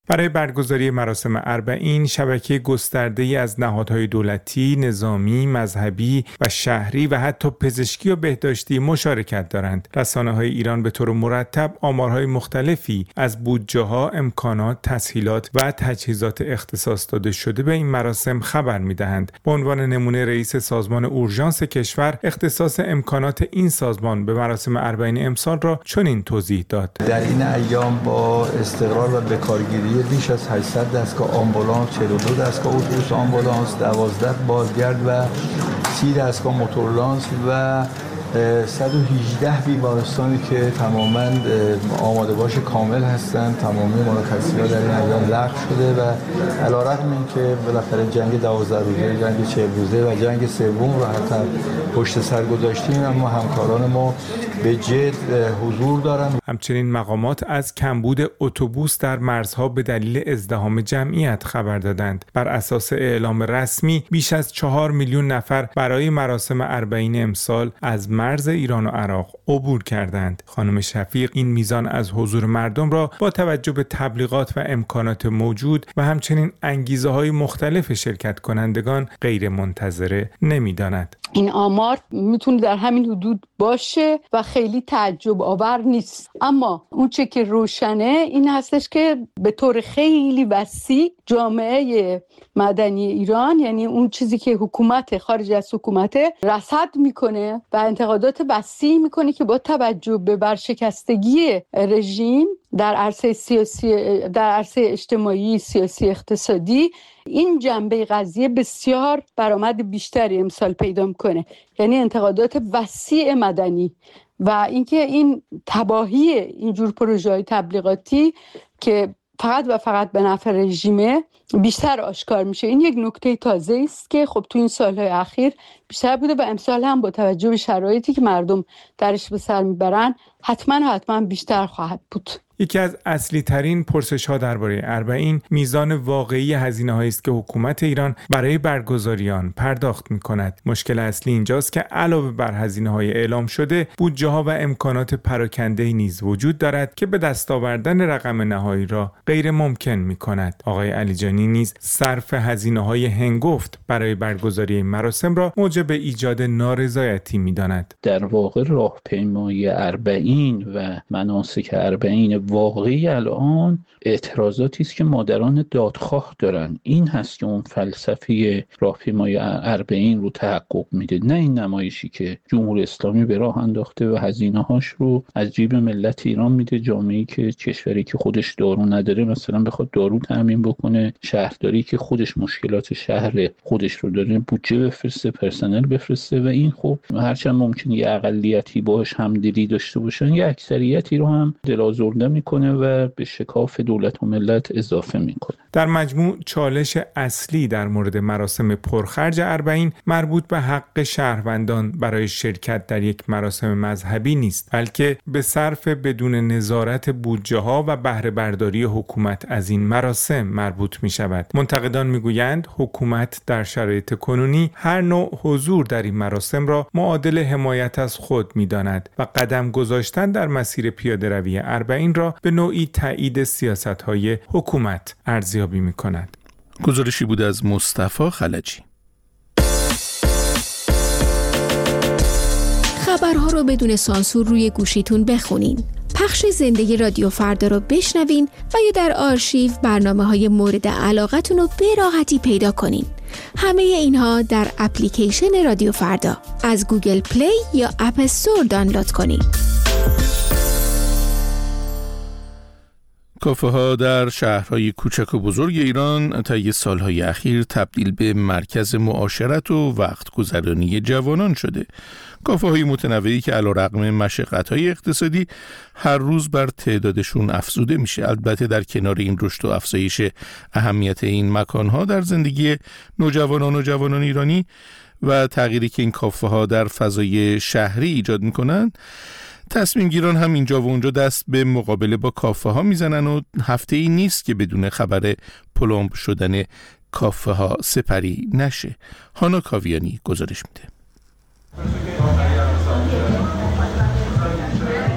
برای برگزاری مراسم اربعین شبکه گسترده‌ای از نهادهای دولتی، نظامی، مذهبی و شهری و حتی پزشکی و بهداشتی مشارکت دارند. رسانه‌های ایران به طور مرتب آمارهای مختلفی از بودجه‌ها، امکانات، تسهیلات و تجهیزات اختصاص داده شده به این مراسم خبر می‌دهند. به عنوان نمونه رئیس سازمان اورژانس کشور اختصاص امکانات این سازمان به مراسم اربعین امسال را چنین توضیح داد. در این ایام با استقرار و بکارگیری بیش از هشتصد دستگاه آمبولانس، چهل و دو دستگاه اتوبوس آمبولانس، دوازده بازگرد و سی دستگاه موتورلانس و صد و هجده بیمارستانی که تماما آماده باش کامل هستند. تمامی مرخصی‌ها در این ایام لغو شده و علی‌رغم اینکه بالاخره جنگ دوازده روزه، جنگ چهل روزه و جنگ سوم رو حتی پشت سر گذاشتیم، اما همکاران ما به جد حضور دارند. همچنین مقامات از کمبود اتوبوس در مرزها به دلیل ازدحام جمعیت خبر دادند. بر اساس اعلام رسمی بیش از چهار میلیون نفر برای مراسم اربعین امسال از مرز ایران و عراق عبور کردند. خانم شفیق این میزان از حضور مردم را با توجه به تبلیغات و امکانات موجود و همچنین انگیزه‌های مختلف شرکت کنندگان غیر منتظره نمی‌داند. این آمار میتونه در همین حدود باشه و خیلی تعجب آور نیست، اما اون چه که روشنه این هستش که به طور خیلی وسیع جامعه مدنی ایران، یعنی اون چیزی که حکومت خارج از حکومت رصد میکنه و انتقادات وسیع میکنه که با توجه به ورشکستگی رژیم در عرصه سیاسی، در عرصه اجتماعی، سیاسی، اقتصادی، این جنبه قضیه بسیار برآمد بیشتری امسال پیدا میکنه. یعنی انتقادات وسیع مدنی و اینکه این تباهی اینجور پروژه‌های تبلیغاتی که فقط و فقط به نفع رژیمه بیشتر آشکار میشه. این یک نکته تازه است که خب تو این سالهای اخیر بیشتر بوده و امسال هم با توجه به شرایطی که مردم درش به سر میبرن حتما حتما بیشتر خواهد بود. یکی از اصلی ترین پرسش ها درباره اربعین میزان واقعی هزینه هایی است که حکومت ایران برای برگزاری آن پرداخت می کند. مشکل اصلی اینجاست که علاوه بر هزینه های اعلام شده، بودجه ها و امکانات پراکنده نیز وجود دارد که به دست آوردن رقم نهایی را غیر ممکن می کند. آقای علیجانی نیز صرف هزینه های هنگفت برای برگزاری مراسم را موجب ایجاد نارضایتی می داند. در واقع راهپیمایی اربعین و مناسک اربعین واقعی الان اعتراضاتی است که مادران دادخواه دارن. این هست که اون فلسفه راهپیمایی اربعین رو تحقق میده، نه این نمایشی که جمهوری اسلامی به راه انداخته و هزینه‌هاش رو از جیب ملت ایران میده. جامعه‌ای که کشوری که خودش دارو نداره مثلا بخواد دارو تامین بکنه، شهرداری که خودش مشکلات شهر خودش رو داره بودجه بفرسته، پرسنل بفرسته و این خب هرچند ممکنه یه اقلیتی باهاش همدلی داشته باشن، یه اکثریتی رو هم دلازرده میکنه و به شکاف دولت و ملت اضافه میکنه. در مجموع چالش اصلی در مورد مراسم پرخرج اربعین مربوط به حق شهروندان برای شرکت در یک مراسم مذهبی نیست، بلکه به صرف بدون نظارت بودجه ها و بهره برداری حکومت از این مراسم مربوط می شود. منتقدان می گویند حکومت در شرایط کنونی هر نوع حضور در این مراسم را معادل حمایت از خود می داند و قدم گذاشتن در مسیر پیاده روی اربعین را به نوعی تایید سیاست‌های حکومت ارزیابی می‌کند. گزارشی بود از مصطفی خلجی. خبرها رو بدون سانسور روی گوشیتون بخونین. پخش زنده رادیو فردا رو بشنوین و یا در آرشیو برنامه‌های مورد علاقتون رو به راحتی پیدا کنین. همه اینها در اپلیکیشن رادیو فردا از گوگل پلی یا اپ استور دانلود کنین. کافه ها در شهرهای کوچک و بزرگ ایران طی سالهای اخیر تبدیل به مرکز معاشرت و وقت گذرانی جوانان شده. کافه های متنوعی که علیرغم مشقت های اقتصادی هر روز بر تعدادشون افزوده میشه. البته در کنار این رشد و افزایش اهمیت این مکان ها در زندگی نوجوانان و جوانان ایرانی و تغییری که این کافه ها در فضای شهری ایجاد میکنن، تصمیم گیران هم اینجا و اونجا دست به مقابله با کافه ها میزنن و هفته ای نیست که بدون خبر پلمب شدن کافه ها سپری نشه. هانا کاویانی گزارش میده.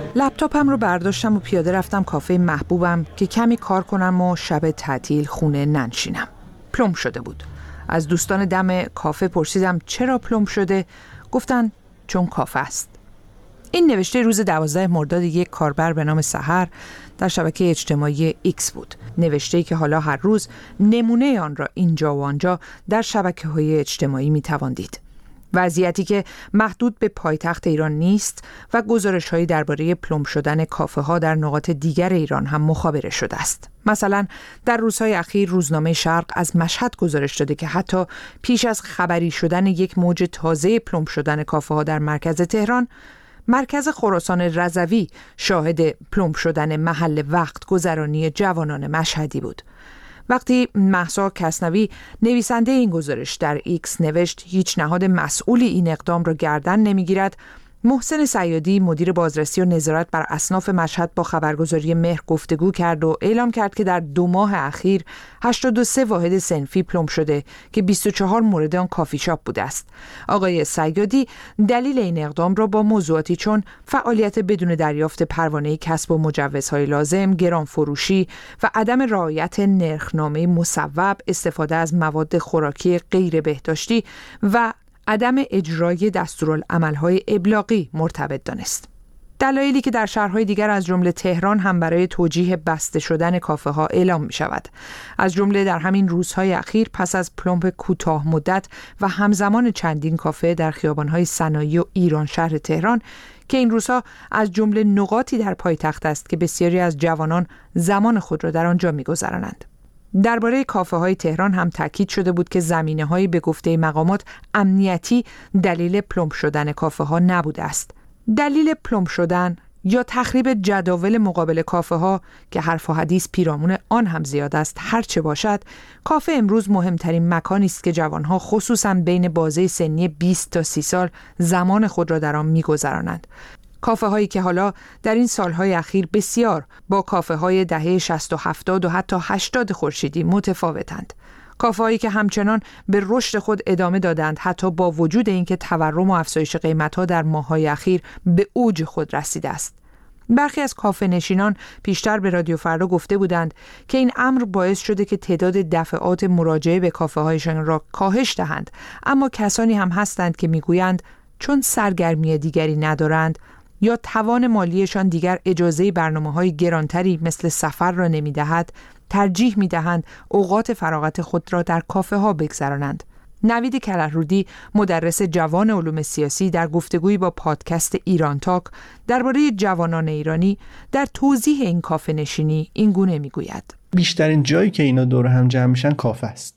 لپتاپم رو برداشتم و پیاده رفتم کافه محبوبم که کمی کار کنم و شب تعطیل خونه ننشینم. پلم شده بود. از دوستان دم کافه پرسیدم چرا پلم شده؟ گفتن چون کافه است. این نوشته روز دوازده مرداد یک کاربر به نام سحر در شبکه اجتماعی ایکس بود. نوشته‌ای که حالا هر روز نمونه آن را اینجا و آنجا در شبکه‌های اجتماعی می‌توان دید. وضعیتی که محدود به پایتخت ایران نیست و گزارش‌هایی درباره پلم شدن کافه‌ها در نقاط دیگر ایران هم مخابره شده است. مثلا در روزهای اخیر روزنامه شرق از مشهد گزارش داده که حتی پیش از خبری شدن یک موج تازه پلم شدن کافه‌ها در مرکز تهران، مرکز خراسان رضوی شاهد پلم شدن محل وقت گذرانی جوانان مشهدی بود. وقتی مهسا کسنوی نویسنده این گزارش در ایکس نوشت هیچ نهاد مسئولی این اقدام را گردن نمیگیرد، محسن صیادی مدیر بازرسی و نظارت بر اصناف مشهد با خبرگزاری مهر گفتگو کرد و اعلام کرد که در دو ماه اخیر هشتاد و سه واحد صنفی پلم شده که بیست و چهار مورد آن کافی شاپ بوده است. آقای صیادی دلیل این اقدام را با موضوعاتی چون فعالیت بدون دریافت پروانه کسب و مجوزهای لازم، گران فروشی و عدم رعایت نرخنامه مصوب، استفاده از مواد خوراکی غیر بهداشتی و عدم اجرای دستورالعمل‌های ابلاغی مرتبط دانست. دلایلی که در شهرهای دیگر از جمله تهران هم برای توجیه بسته شدن کافه‌ها اعلام می‌شود. از جمله در همین روزهای اخیر پس از پلم کوتاه مدت و همزمان چندین کافه در خیابان‌های صنایع و ایران شهر تهران که این روزها از جمله نقاطی در پایتخت است که بسیاری از جوانان زمان خود را در آنجا می‌گذرانند. درباره کافه‌های تهران هم تاکید شده بود که زمینه‌هایی به گفته مقامات امنیتی دلیل پلم شدن کافه‌ها نبوده است. دلیل پلم شدن یا تخریب جداول مقابل کافه‌ها که حرف و حدیث پیرامون آن هم زیاد است، هر چه باشد، کافه امروز مهمترین مکانی است که جوانها خصوصاً بین بازه سنی بیست تا سی سال زمان خود را در آن می‌گذرانند. کافه هایی که حالا در این سالهای اخیر بسیار با کافه های دهه شصت و هفتاد و حتی هشتاد خورشیدی متفاوتند. کافه هایی که همچنان به رشد خود ادامه دادند حتی با وجود اینکه تورم و افزایش قیمت ها در ماه‌های اخیر به اوج خود رسیده است. برخی از کافه نشینان پیشتر به رادیو فردا گفته بودند که این امر باعث شده که تعداد دفعات مراجعه به کافه هایشان را کاهش دهند، اما کسانی هم هستند که میگویند چون سرگرمی دیگری ندارند یا توان مالیشان دیگر اجازه برنامه‌های گرانتری مثل سفر را نمی‌دهد، ترجیح می‌دهند اوقات فراغت خود را در کافه‌ها بگذرانند. نوید کلهرودی مدرس جوان علوم سیاسی در گفتگویی با پادکست ایران تاک درباره جوانان ایرانی در توضیح این کافه نشینی این گونه می‌گوید: بیشترین جایی که اینا دور هم جمع میشن کافه است.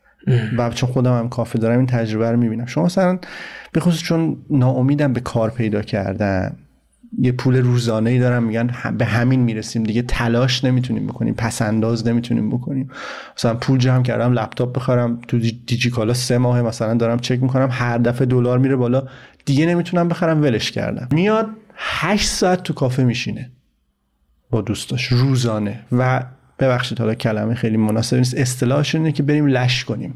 و چون خودم هم کافه دارم این تجربه رو می‌بینم. شما مثلا به خصوص چون ناامیدم به کار پیدا کردن، یه پول روزانه‌ای دارم، میگن به همین میرسیم دیگه، تلاش نمیتونیم بکنیم، پس انداز نمیتونیم بکنیم. مثلا پول جمع کردم لپتاپ بخرم، تو دیجیکالا سه ماه مثلا دارم چک میکنم، هر دفعه دلار میره بالا، دیگه نمیتونم بخرم، ولش کردم. میاد هشت ساعت تو کافه میشینه با دوستاش روزانه و ببخشید حالا کلمه خیلی مناسب نیست، اصطلاحش اینه که بریم لش کنیم.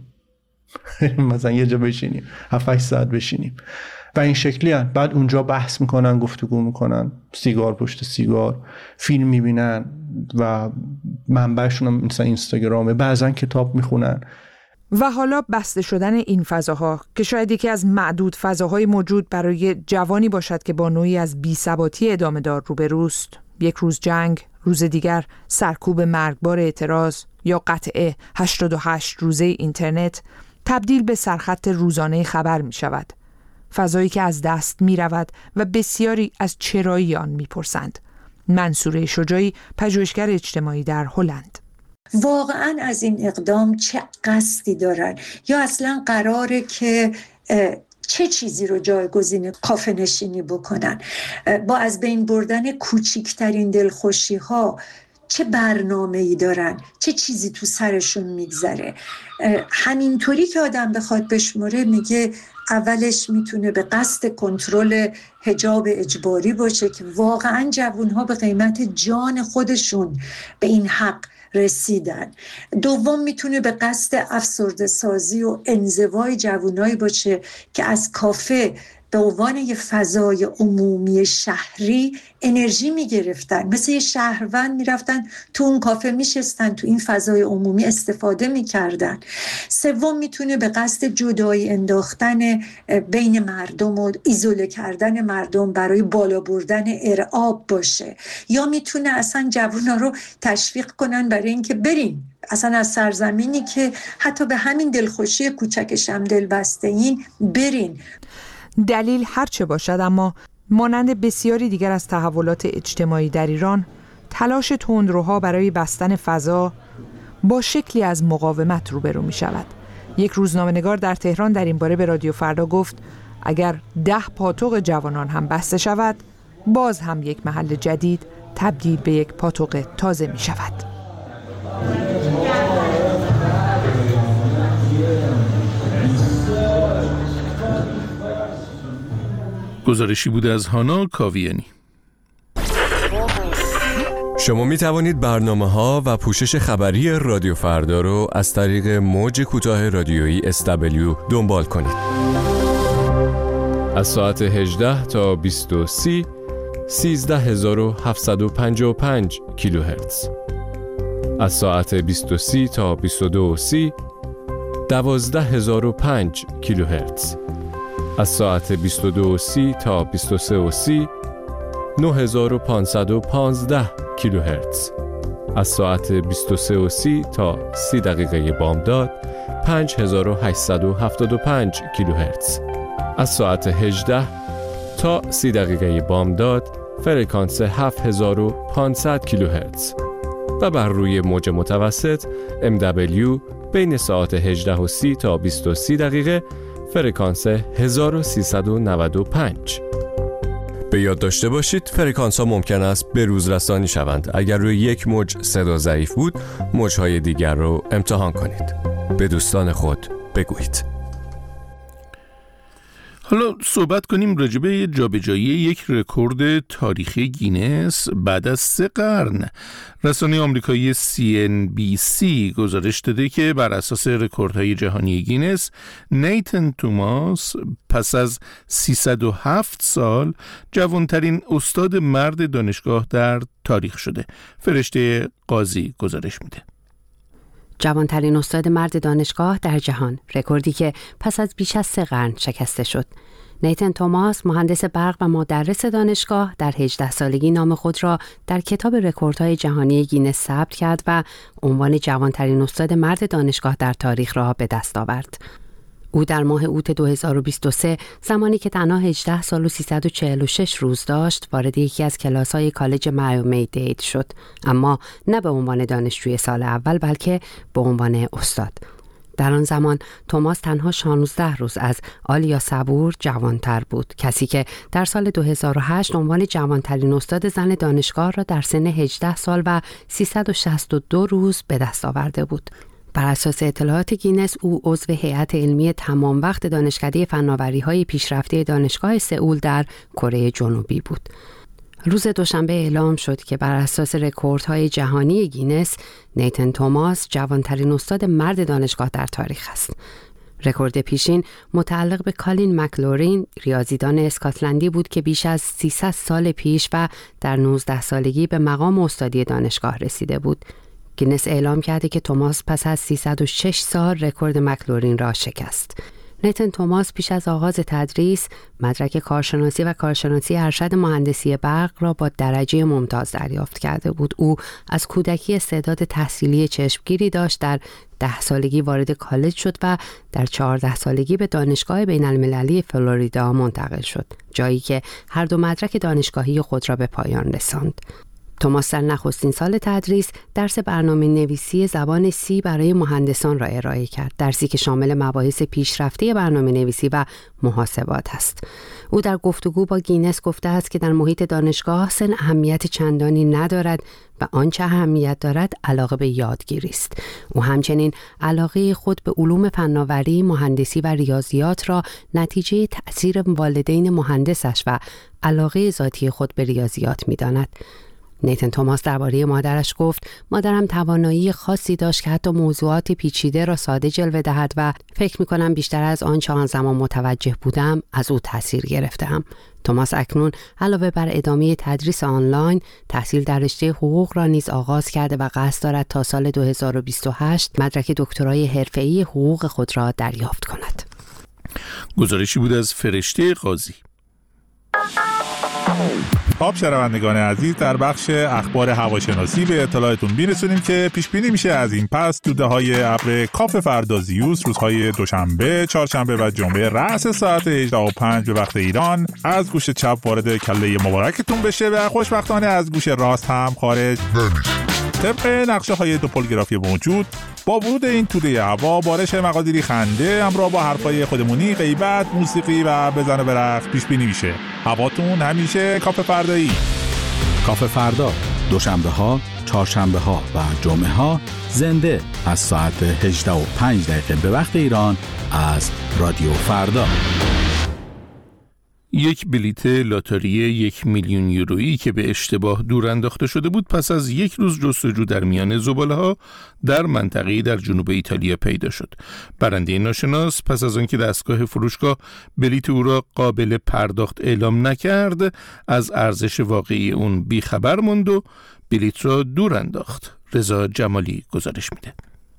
مثلا یه جا بشینیم هفت هشت ساعت بشینیم و این شکلی هن. بعد اونجا بحث میکنن، گفتگو میکنن، سیگار پشت سیگار، فیلم میبینن و منبعشون هم مثلا اینستاگرامه، بعضن کتاب میخونن. و حالا بسته شدن این فضاها که شاید یکی از معدود فضاهای موجود برای جوانی باشد که با نوعی از بی‌ثباتی ادامه دار روبروست، یک روز جنگ، روز دیگر سرکوب مرگبار اعتراض یا قطع هشتاد و هشت روزه اینترنت، تبدیل به سرخط روزانه خبر می شود. فضایی که از دست می رود و بسیاری از چرایی آن می پرسند. منصوره شجاعی، پژوهشگر اجتماعی در هلند: واقعا از این اقدام چه قصدی دارن یا اصلا قراره که چه چیزی رو جایگزین کافه نشینی بکنن؟ با از بین بردن کوچکترین دلخوشی ها چه برنامه‌ای دارن؟ چه چیزی تو سرشون میگذره؟ همینطوری که آدم بخواد بشمره میگه اولش میتونه به قصد کنترل حجاب اجباری باشه که واقعا جوانها به قیمت جان خودشون به این حق رسیدن. دوم میتونه به قصد افسرده سازی و انزوای جوانایی باشه که از کافه به عنوان یه فضای عمومی شهری انرژی میگرفتن، مثل یه شهروند میرفتن تو اون کافه میشستن، تو این فضای عمومی استفاده میکردن. سوم میتونه به قصد جدایی انداختن بین مردم و ایزوله کردن مردم برای بالا بردن ارعاب باشه، یا میتونه اصلا جوونا رو تشویق کنن برای اینکه برین اصلا از سرزمینی که حتی به همین دلخوشی کوچکش هم دل بسته این برین. دلیل هرچه باشد، اما مانند بسیاری دیگر از تحولات اجتماعی در ایران، تلاش تندروها برای بستن فضا با شکلی از مقاومت روبرو می شود. یک روزنامه‌نگار در تهران در این باره به رادیو فردا گفت اگر ده پاتوق جوانان هم بسته شود، باز هم یک محل جدید تبدیل به یک پاتوق تازه می شود. گزارشی بود از هانا کاویانی. شما می توانید برنامه‌ها و پوشش خبری رادیو فردا رو از طریق موج کوتاه رادیویی اس دبلیو دنبال کنید. از ساعت هجده تا بیست و سه سیزده هزار و هفتصد و پنجاه و پنج کیلوهرتز. از ساعت بیست و سه تا بیست و دو سی دوازده هزار و پنج کیلوهرتز. از ساعت بیست و دو سی تا بیست و سه سی نه هزار و پانصد و پانزده کیلوهرتز. از ساعت بیست و سه سی تا سی دقیقه بامداد پنج هزار و هشتصد و هفتاد و پنج کیلوهرتز. از ساعت هجده تا سی دقیقه بامداد فرکانس هفت هزار و پانصد کیلوهرتز و بر روی موج متوسط ام دبلیو بین ساعت هجده و سی تا بیست و سه دقیقه فرکانس هزار و سیصد و نود و پنج. به یاد داشته باشید فرکانس ها ممکن است به روز رسانی شوند. اگر روی یک موج صدا ضعیف بود، موج‌های دیگر رو امتحان کنید. به دوستان خود بگویید. حالا صحبت کنیم راجع به جابجایی یک رکورد تاریخی گینس بعد از سه قرن. رسانه آمریکایی سی ان بی سی گزارش داده که بر اساس رکوردهای جهانی گینس، نیتن توماس پس از سیصد و هفت سال جوانترین استاد مرد دانشگاه در تاریخ شده. فرشته قاضی گزارش میده. جوانترین استاد مرد دانشگاه در جهان، رکوردی که پس از بیش از سه قرن شکسته شد. نیتن توماس، مهندس برق و مدرس دانشگاه، در هجده سالگی نام خود را در کتاب رکوردهای جهانی گینس ثبت کرد و عنوان جوانترین استاد مرد دانشگاه در تاریخ را به دست آورد. او در ماه اوت دو هزار و بیست و سه، زمانی که تنها هجده سال و سیصد و چهل و شش روز داشت، وارد یکی از کلاس‌های کالج میامی دید شد، اما نه به عنوان دانشجوی سال اول بلکه به عنوان استاد. در آن زمان توماس تنها شانزده روز از آلیا صبور جوانتر بود، کسی که در سال دو هزار و هشت عنوان جوانترین استاد زن دانشگاه را در سن هجده سال و سیصد و شصت و دو روز به دست آورده بود. بر اساس اطلاعات گینس، او عضو هیئت علمی تمام وقت دانشکده فناوری‌های پیشرفته دانشگاه سئول در کره جنوبی بود. روز دوشنبه اعلام شد که بر اساس رکوردهای جهانی گینس، نیتن توماس جوانترین استاد مرد دانشگاه در تاریخ است. رکورد پیشین متعلق به کالین مکلورین، ریاضیدان اسکاتلندی بود که بیش از سیصد سال پیش و در نوزده سالگی به مقام استادی دانشگاه رسیده بود. گینس اعلام کرده که توماس پس از سیصد و شش سال رکورد مکلورین را شکست. نیتن توماس پیش از آغاز تدریس مدرک کارشناسی و کارشناسی ارشد مهندسی برق را با درجه ممتاز دریافت کرده بود. او از کودکی استعداد تحصیلی چشمگیری داشت. در ده سالگی وارد کالج شد و در چهارده سالگی به دانشگاه بین المللی فلوریدا منتقل شد، جایی که هر دو مدرک دانشگاهی خود را به پایان رساند. توماس در نخستین سال تدریس درس برنامه نویسی زبان سی برای مهندسان را ارائه کرد، درسی که شامل مباحث پیشرفته برنامه نویسی و محاسبات است. او در گفتگو با گینس گفته است که در محیط دانشگاه سن اهمیت چندانی ندارد و آنچه اهمیت دارد علاقه به یادگیری است. او همچنین علاقه خود به علوم فناوری، مهندسی و ریاضیات را نتیجه تأثیر والدین مهندسش و علاقه ذاتی خود به ریاضیات می‌داند. نیتن توماس درباره مادرش گفت مادرم توانایی خاصی داشت که حتی موضوعات پیچیده را ساده جلوه دهد و فکر می‌کنم بیشتر از آنچه آن زمان متوجه بودم از او تأثیر گرفتم. توماس اکنون علاوه بر ادامه تدریس آنلاین تحصیل در رشته حقوق را نیز آغاز کرده و قصد دارد تا سال دو هزار و بیست و هشت مدرک دکترای حرفه‌ای حقوق خود را دریافت کند. گزارشی بود از فرشته قاضی. خب شنوندگان عزیز، در بخش اخبار هواشناسی به اطلاعتون میرسونیم که پیش بینی میشه از این پس توده‌های ابر کاف فردازیوس روزهای دوشنبه، چهارشنبه و جمعه رأس ساعت هجده و پنج به وقت ایران از گوش چپ وارد کله مبارکتون بشه و خوشبختانه از گوش راست هم خارج نمیشه. طبق نقشه های توپولوگرافی موجود، با ورود این توده هوا بارش مقادیری خنده همراه با حرفای خودمونی، غیبت، موسیقی و بزن و برقص پیش بینی میشه. هواتون همیشه کاف فردایی. کاف فردا دوشنبه ها، چهارشنبه ها و جمعه ها زنده از ساعت هجده و پنج دقیقه به وقت ایران از رادیو فردا. یک بلیت لاتاری یک میلیون یورویی که به اشتباه دور انداخته شده بود پس از یک روز جستجو در میان زباله‌ها در منطقه‌ای در جنوب ایتالیا پیدا شد. برنده ناشناس پس از آنکه دستگاه فروشگاه بلیت او را قابل پرداخت اعلام نکرد، از ارزش واقعی اون بیخبر ماند و بلیت را دور انداخت. رضا جمالی گزارش میده.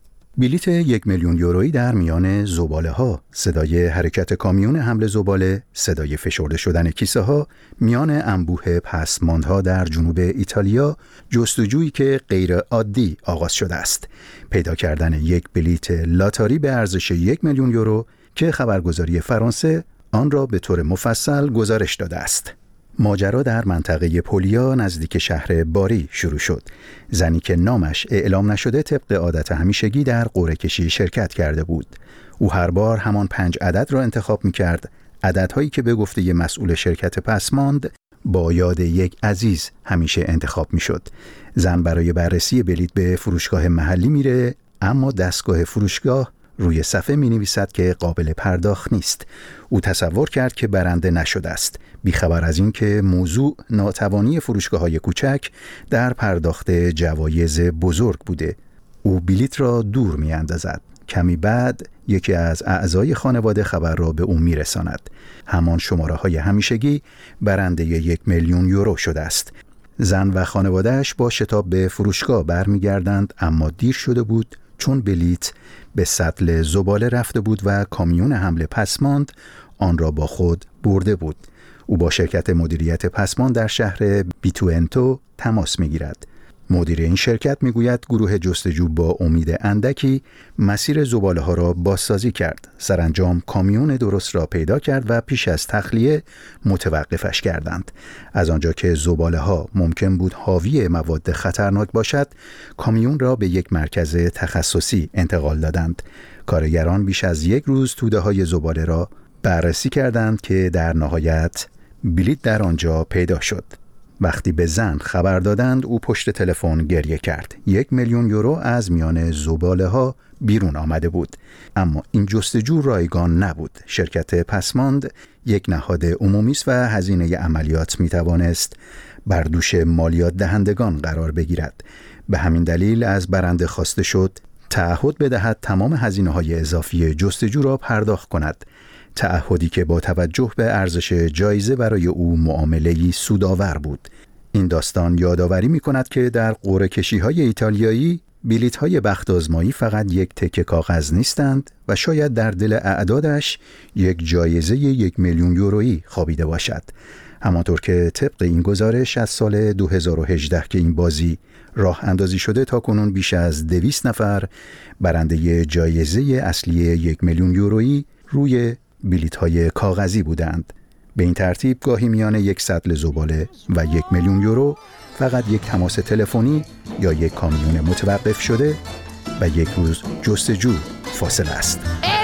بلیت یک میلیون یورویی در میان زباله ها، صدای حرکت کامیون حمل زباله، صدای فشرده شدن کیسه ها، میان انبوه پسماندها در جنوب ایتالیا، جستجویی که غیر عادی آغاز شده است. پیدا کردن یک بلیت لاتاری به ارزش یک میلیون یورو که خبرگزاری فرانسه آن را به طور مفصل گزارش داده است. ماجرا در منطقه پولیا نزدیک شهر باری شروع شد. زنی که نامش اعلام نشده طبق عادت همیشگی در قرعه کشی شرکت کرده بود. او هر بار همان پنج عدد را انتخاب می کرد. عددهایی که به گفته مسئول شرکت پسماند با یاد یک عزیز همیشه انتخاب می شد. زن برای بررسی بلیت به فروشگاه محلی میره، اما دستگاه فروشگاه روی صفحه می نویسد که قابل پرداخت نیست. او تصور کرد که برنده نشده است، بیخبر از این که موضوع ناتوانی فروشگاه‌های کوچک در پرداخت جوایز بزرگ بوده. او بلیت را دور می اندازد. کمی بعد یکی از اعضای خانواده خبر را به او می رساند. همان شماره های همیشگی برنده یک میلیون یورو شده است. زن و خانوادهش با شتاب به فروشگاه برمیگردند، اما دیر شده بود، چون بلیت به سطل زباله رفته بود و کامیون حمل پسماند آن را با خود برده بود. او با شرکت مدیریت پسماند در شهر بیتوئنتو تماس می‌گیرد. مدیر این شرکت میگوید گروه جستجو با امید اندکی مسیر زباله‌ها را بازسازی کرد. سرانجام کامیون درست را پیدا کرد و پیش از تخلیه متوقفش کردند. از آنجا که زباله‌ها ممکن بود حاوی مواد خطرناک باشد، کامیون را به یک مرکز تخصصی انتقال دادند. کارگران بیش از یک روز توده‌های زباله را بررسی کردند که در نهایت بلیت در آنجا پیدا شد. وقتی به زن خبر دادند، او پشت تلفن گریه کرد. یک میلیون یورو از میان زباله ها بیرون آمده بود. اما این جستجو رایگان نبود. شرکت پسماند یک نهاد عمومی است و هزینه عملیات می توانست بر دوش مالیات دهندگان قرار بگیرد. به همین دلیل از برنده خواسته شد تعهد بدهد تمام هزینه‌های اضافی جستجو را پرداخت کند. تعهدی که با توجه به ارزش جایزه برای او معامله‌ای سودآور بود. این داستان یادآوری می‌کند که در قرعه کشی‌های ایتالیایی بلیط‌های بخت آزمایی فقط یک تکه کاغذ نیستند و شاید در دل اعدادش یک جایزه یک میلیون یورویی خوابیده باشد. همانطور که طبق این گزارش از سال دو هزار و هجده که این بازی راه اندازی شده تا کنون بیش از دویست نفر برنده جایزه اصلی یک میلیون یورویی روی بلیط‌های کاغذی بودند. به این ترتیب گاهی میان یک سطل زباله و یک میلیون یورو فقط یک تماس تلفنی یا یک کامیون متوقف شده و یک روز جستجو فاصله است.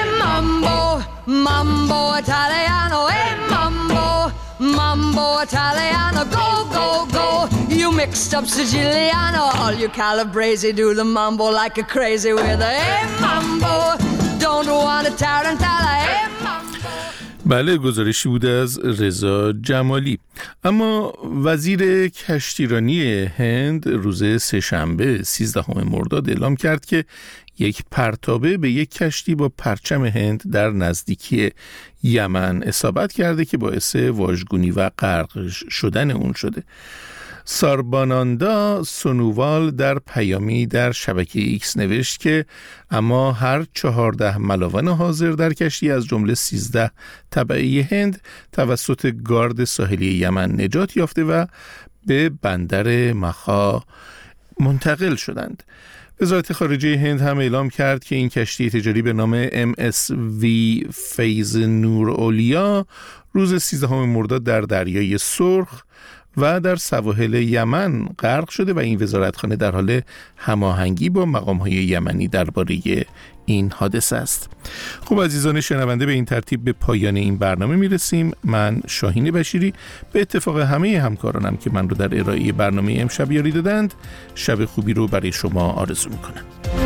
Mambo, mambo Italiano, hey mambo, mambo Italiano, go, go, go. You mixed up Siciliano, all you Calabrese do the mambo like a crazy with a hey mambo. Don't want a tarantella, hey mambo. بله، گزارشی بود از رضا جمالی. اما وزیر کشتیرانی هند روز سه‌شنبه سیزدهم مرداد اعلام کرد که یک پرتابه به یک کشتی با پرچم هند در نزدیکی یمن اصابت کرده که باعث واژگونی و غرق شدن اون شده. سارباناندا سونووال در پیامی در شبکه ایکس نوشت که اما هر چهارده ملاون حاضر در کشتی از جمله سیزده تبعی هند توسط گارد ساحلی یمن نجات یافته و به بندر مخا منتقل شدند. وزارت خارجه هند هم اعلام کرد که این کشتی تجاری به نام ام اس وی فیض نور اولیا روز سیزدهم مرداد در دریای سرخ و در سواحل یمن غرق شده و این وزارتخانه در حال هماهنگی با مقام‌های یمنی درباره این حادثه است. خب عزیزان شنونده، به این ترتیب به پایان این برنامه میرسیم. من شاهین بشیری به اتفاق همه همکارانم که من رو در ارائه برنامه امشب یاری دادند، شب خوبی رو برای شما آرزو میکنم.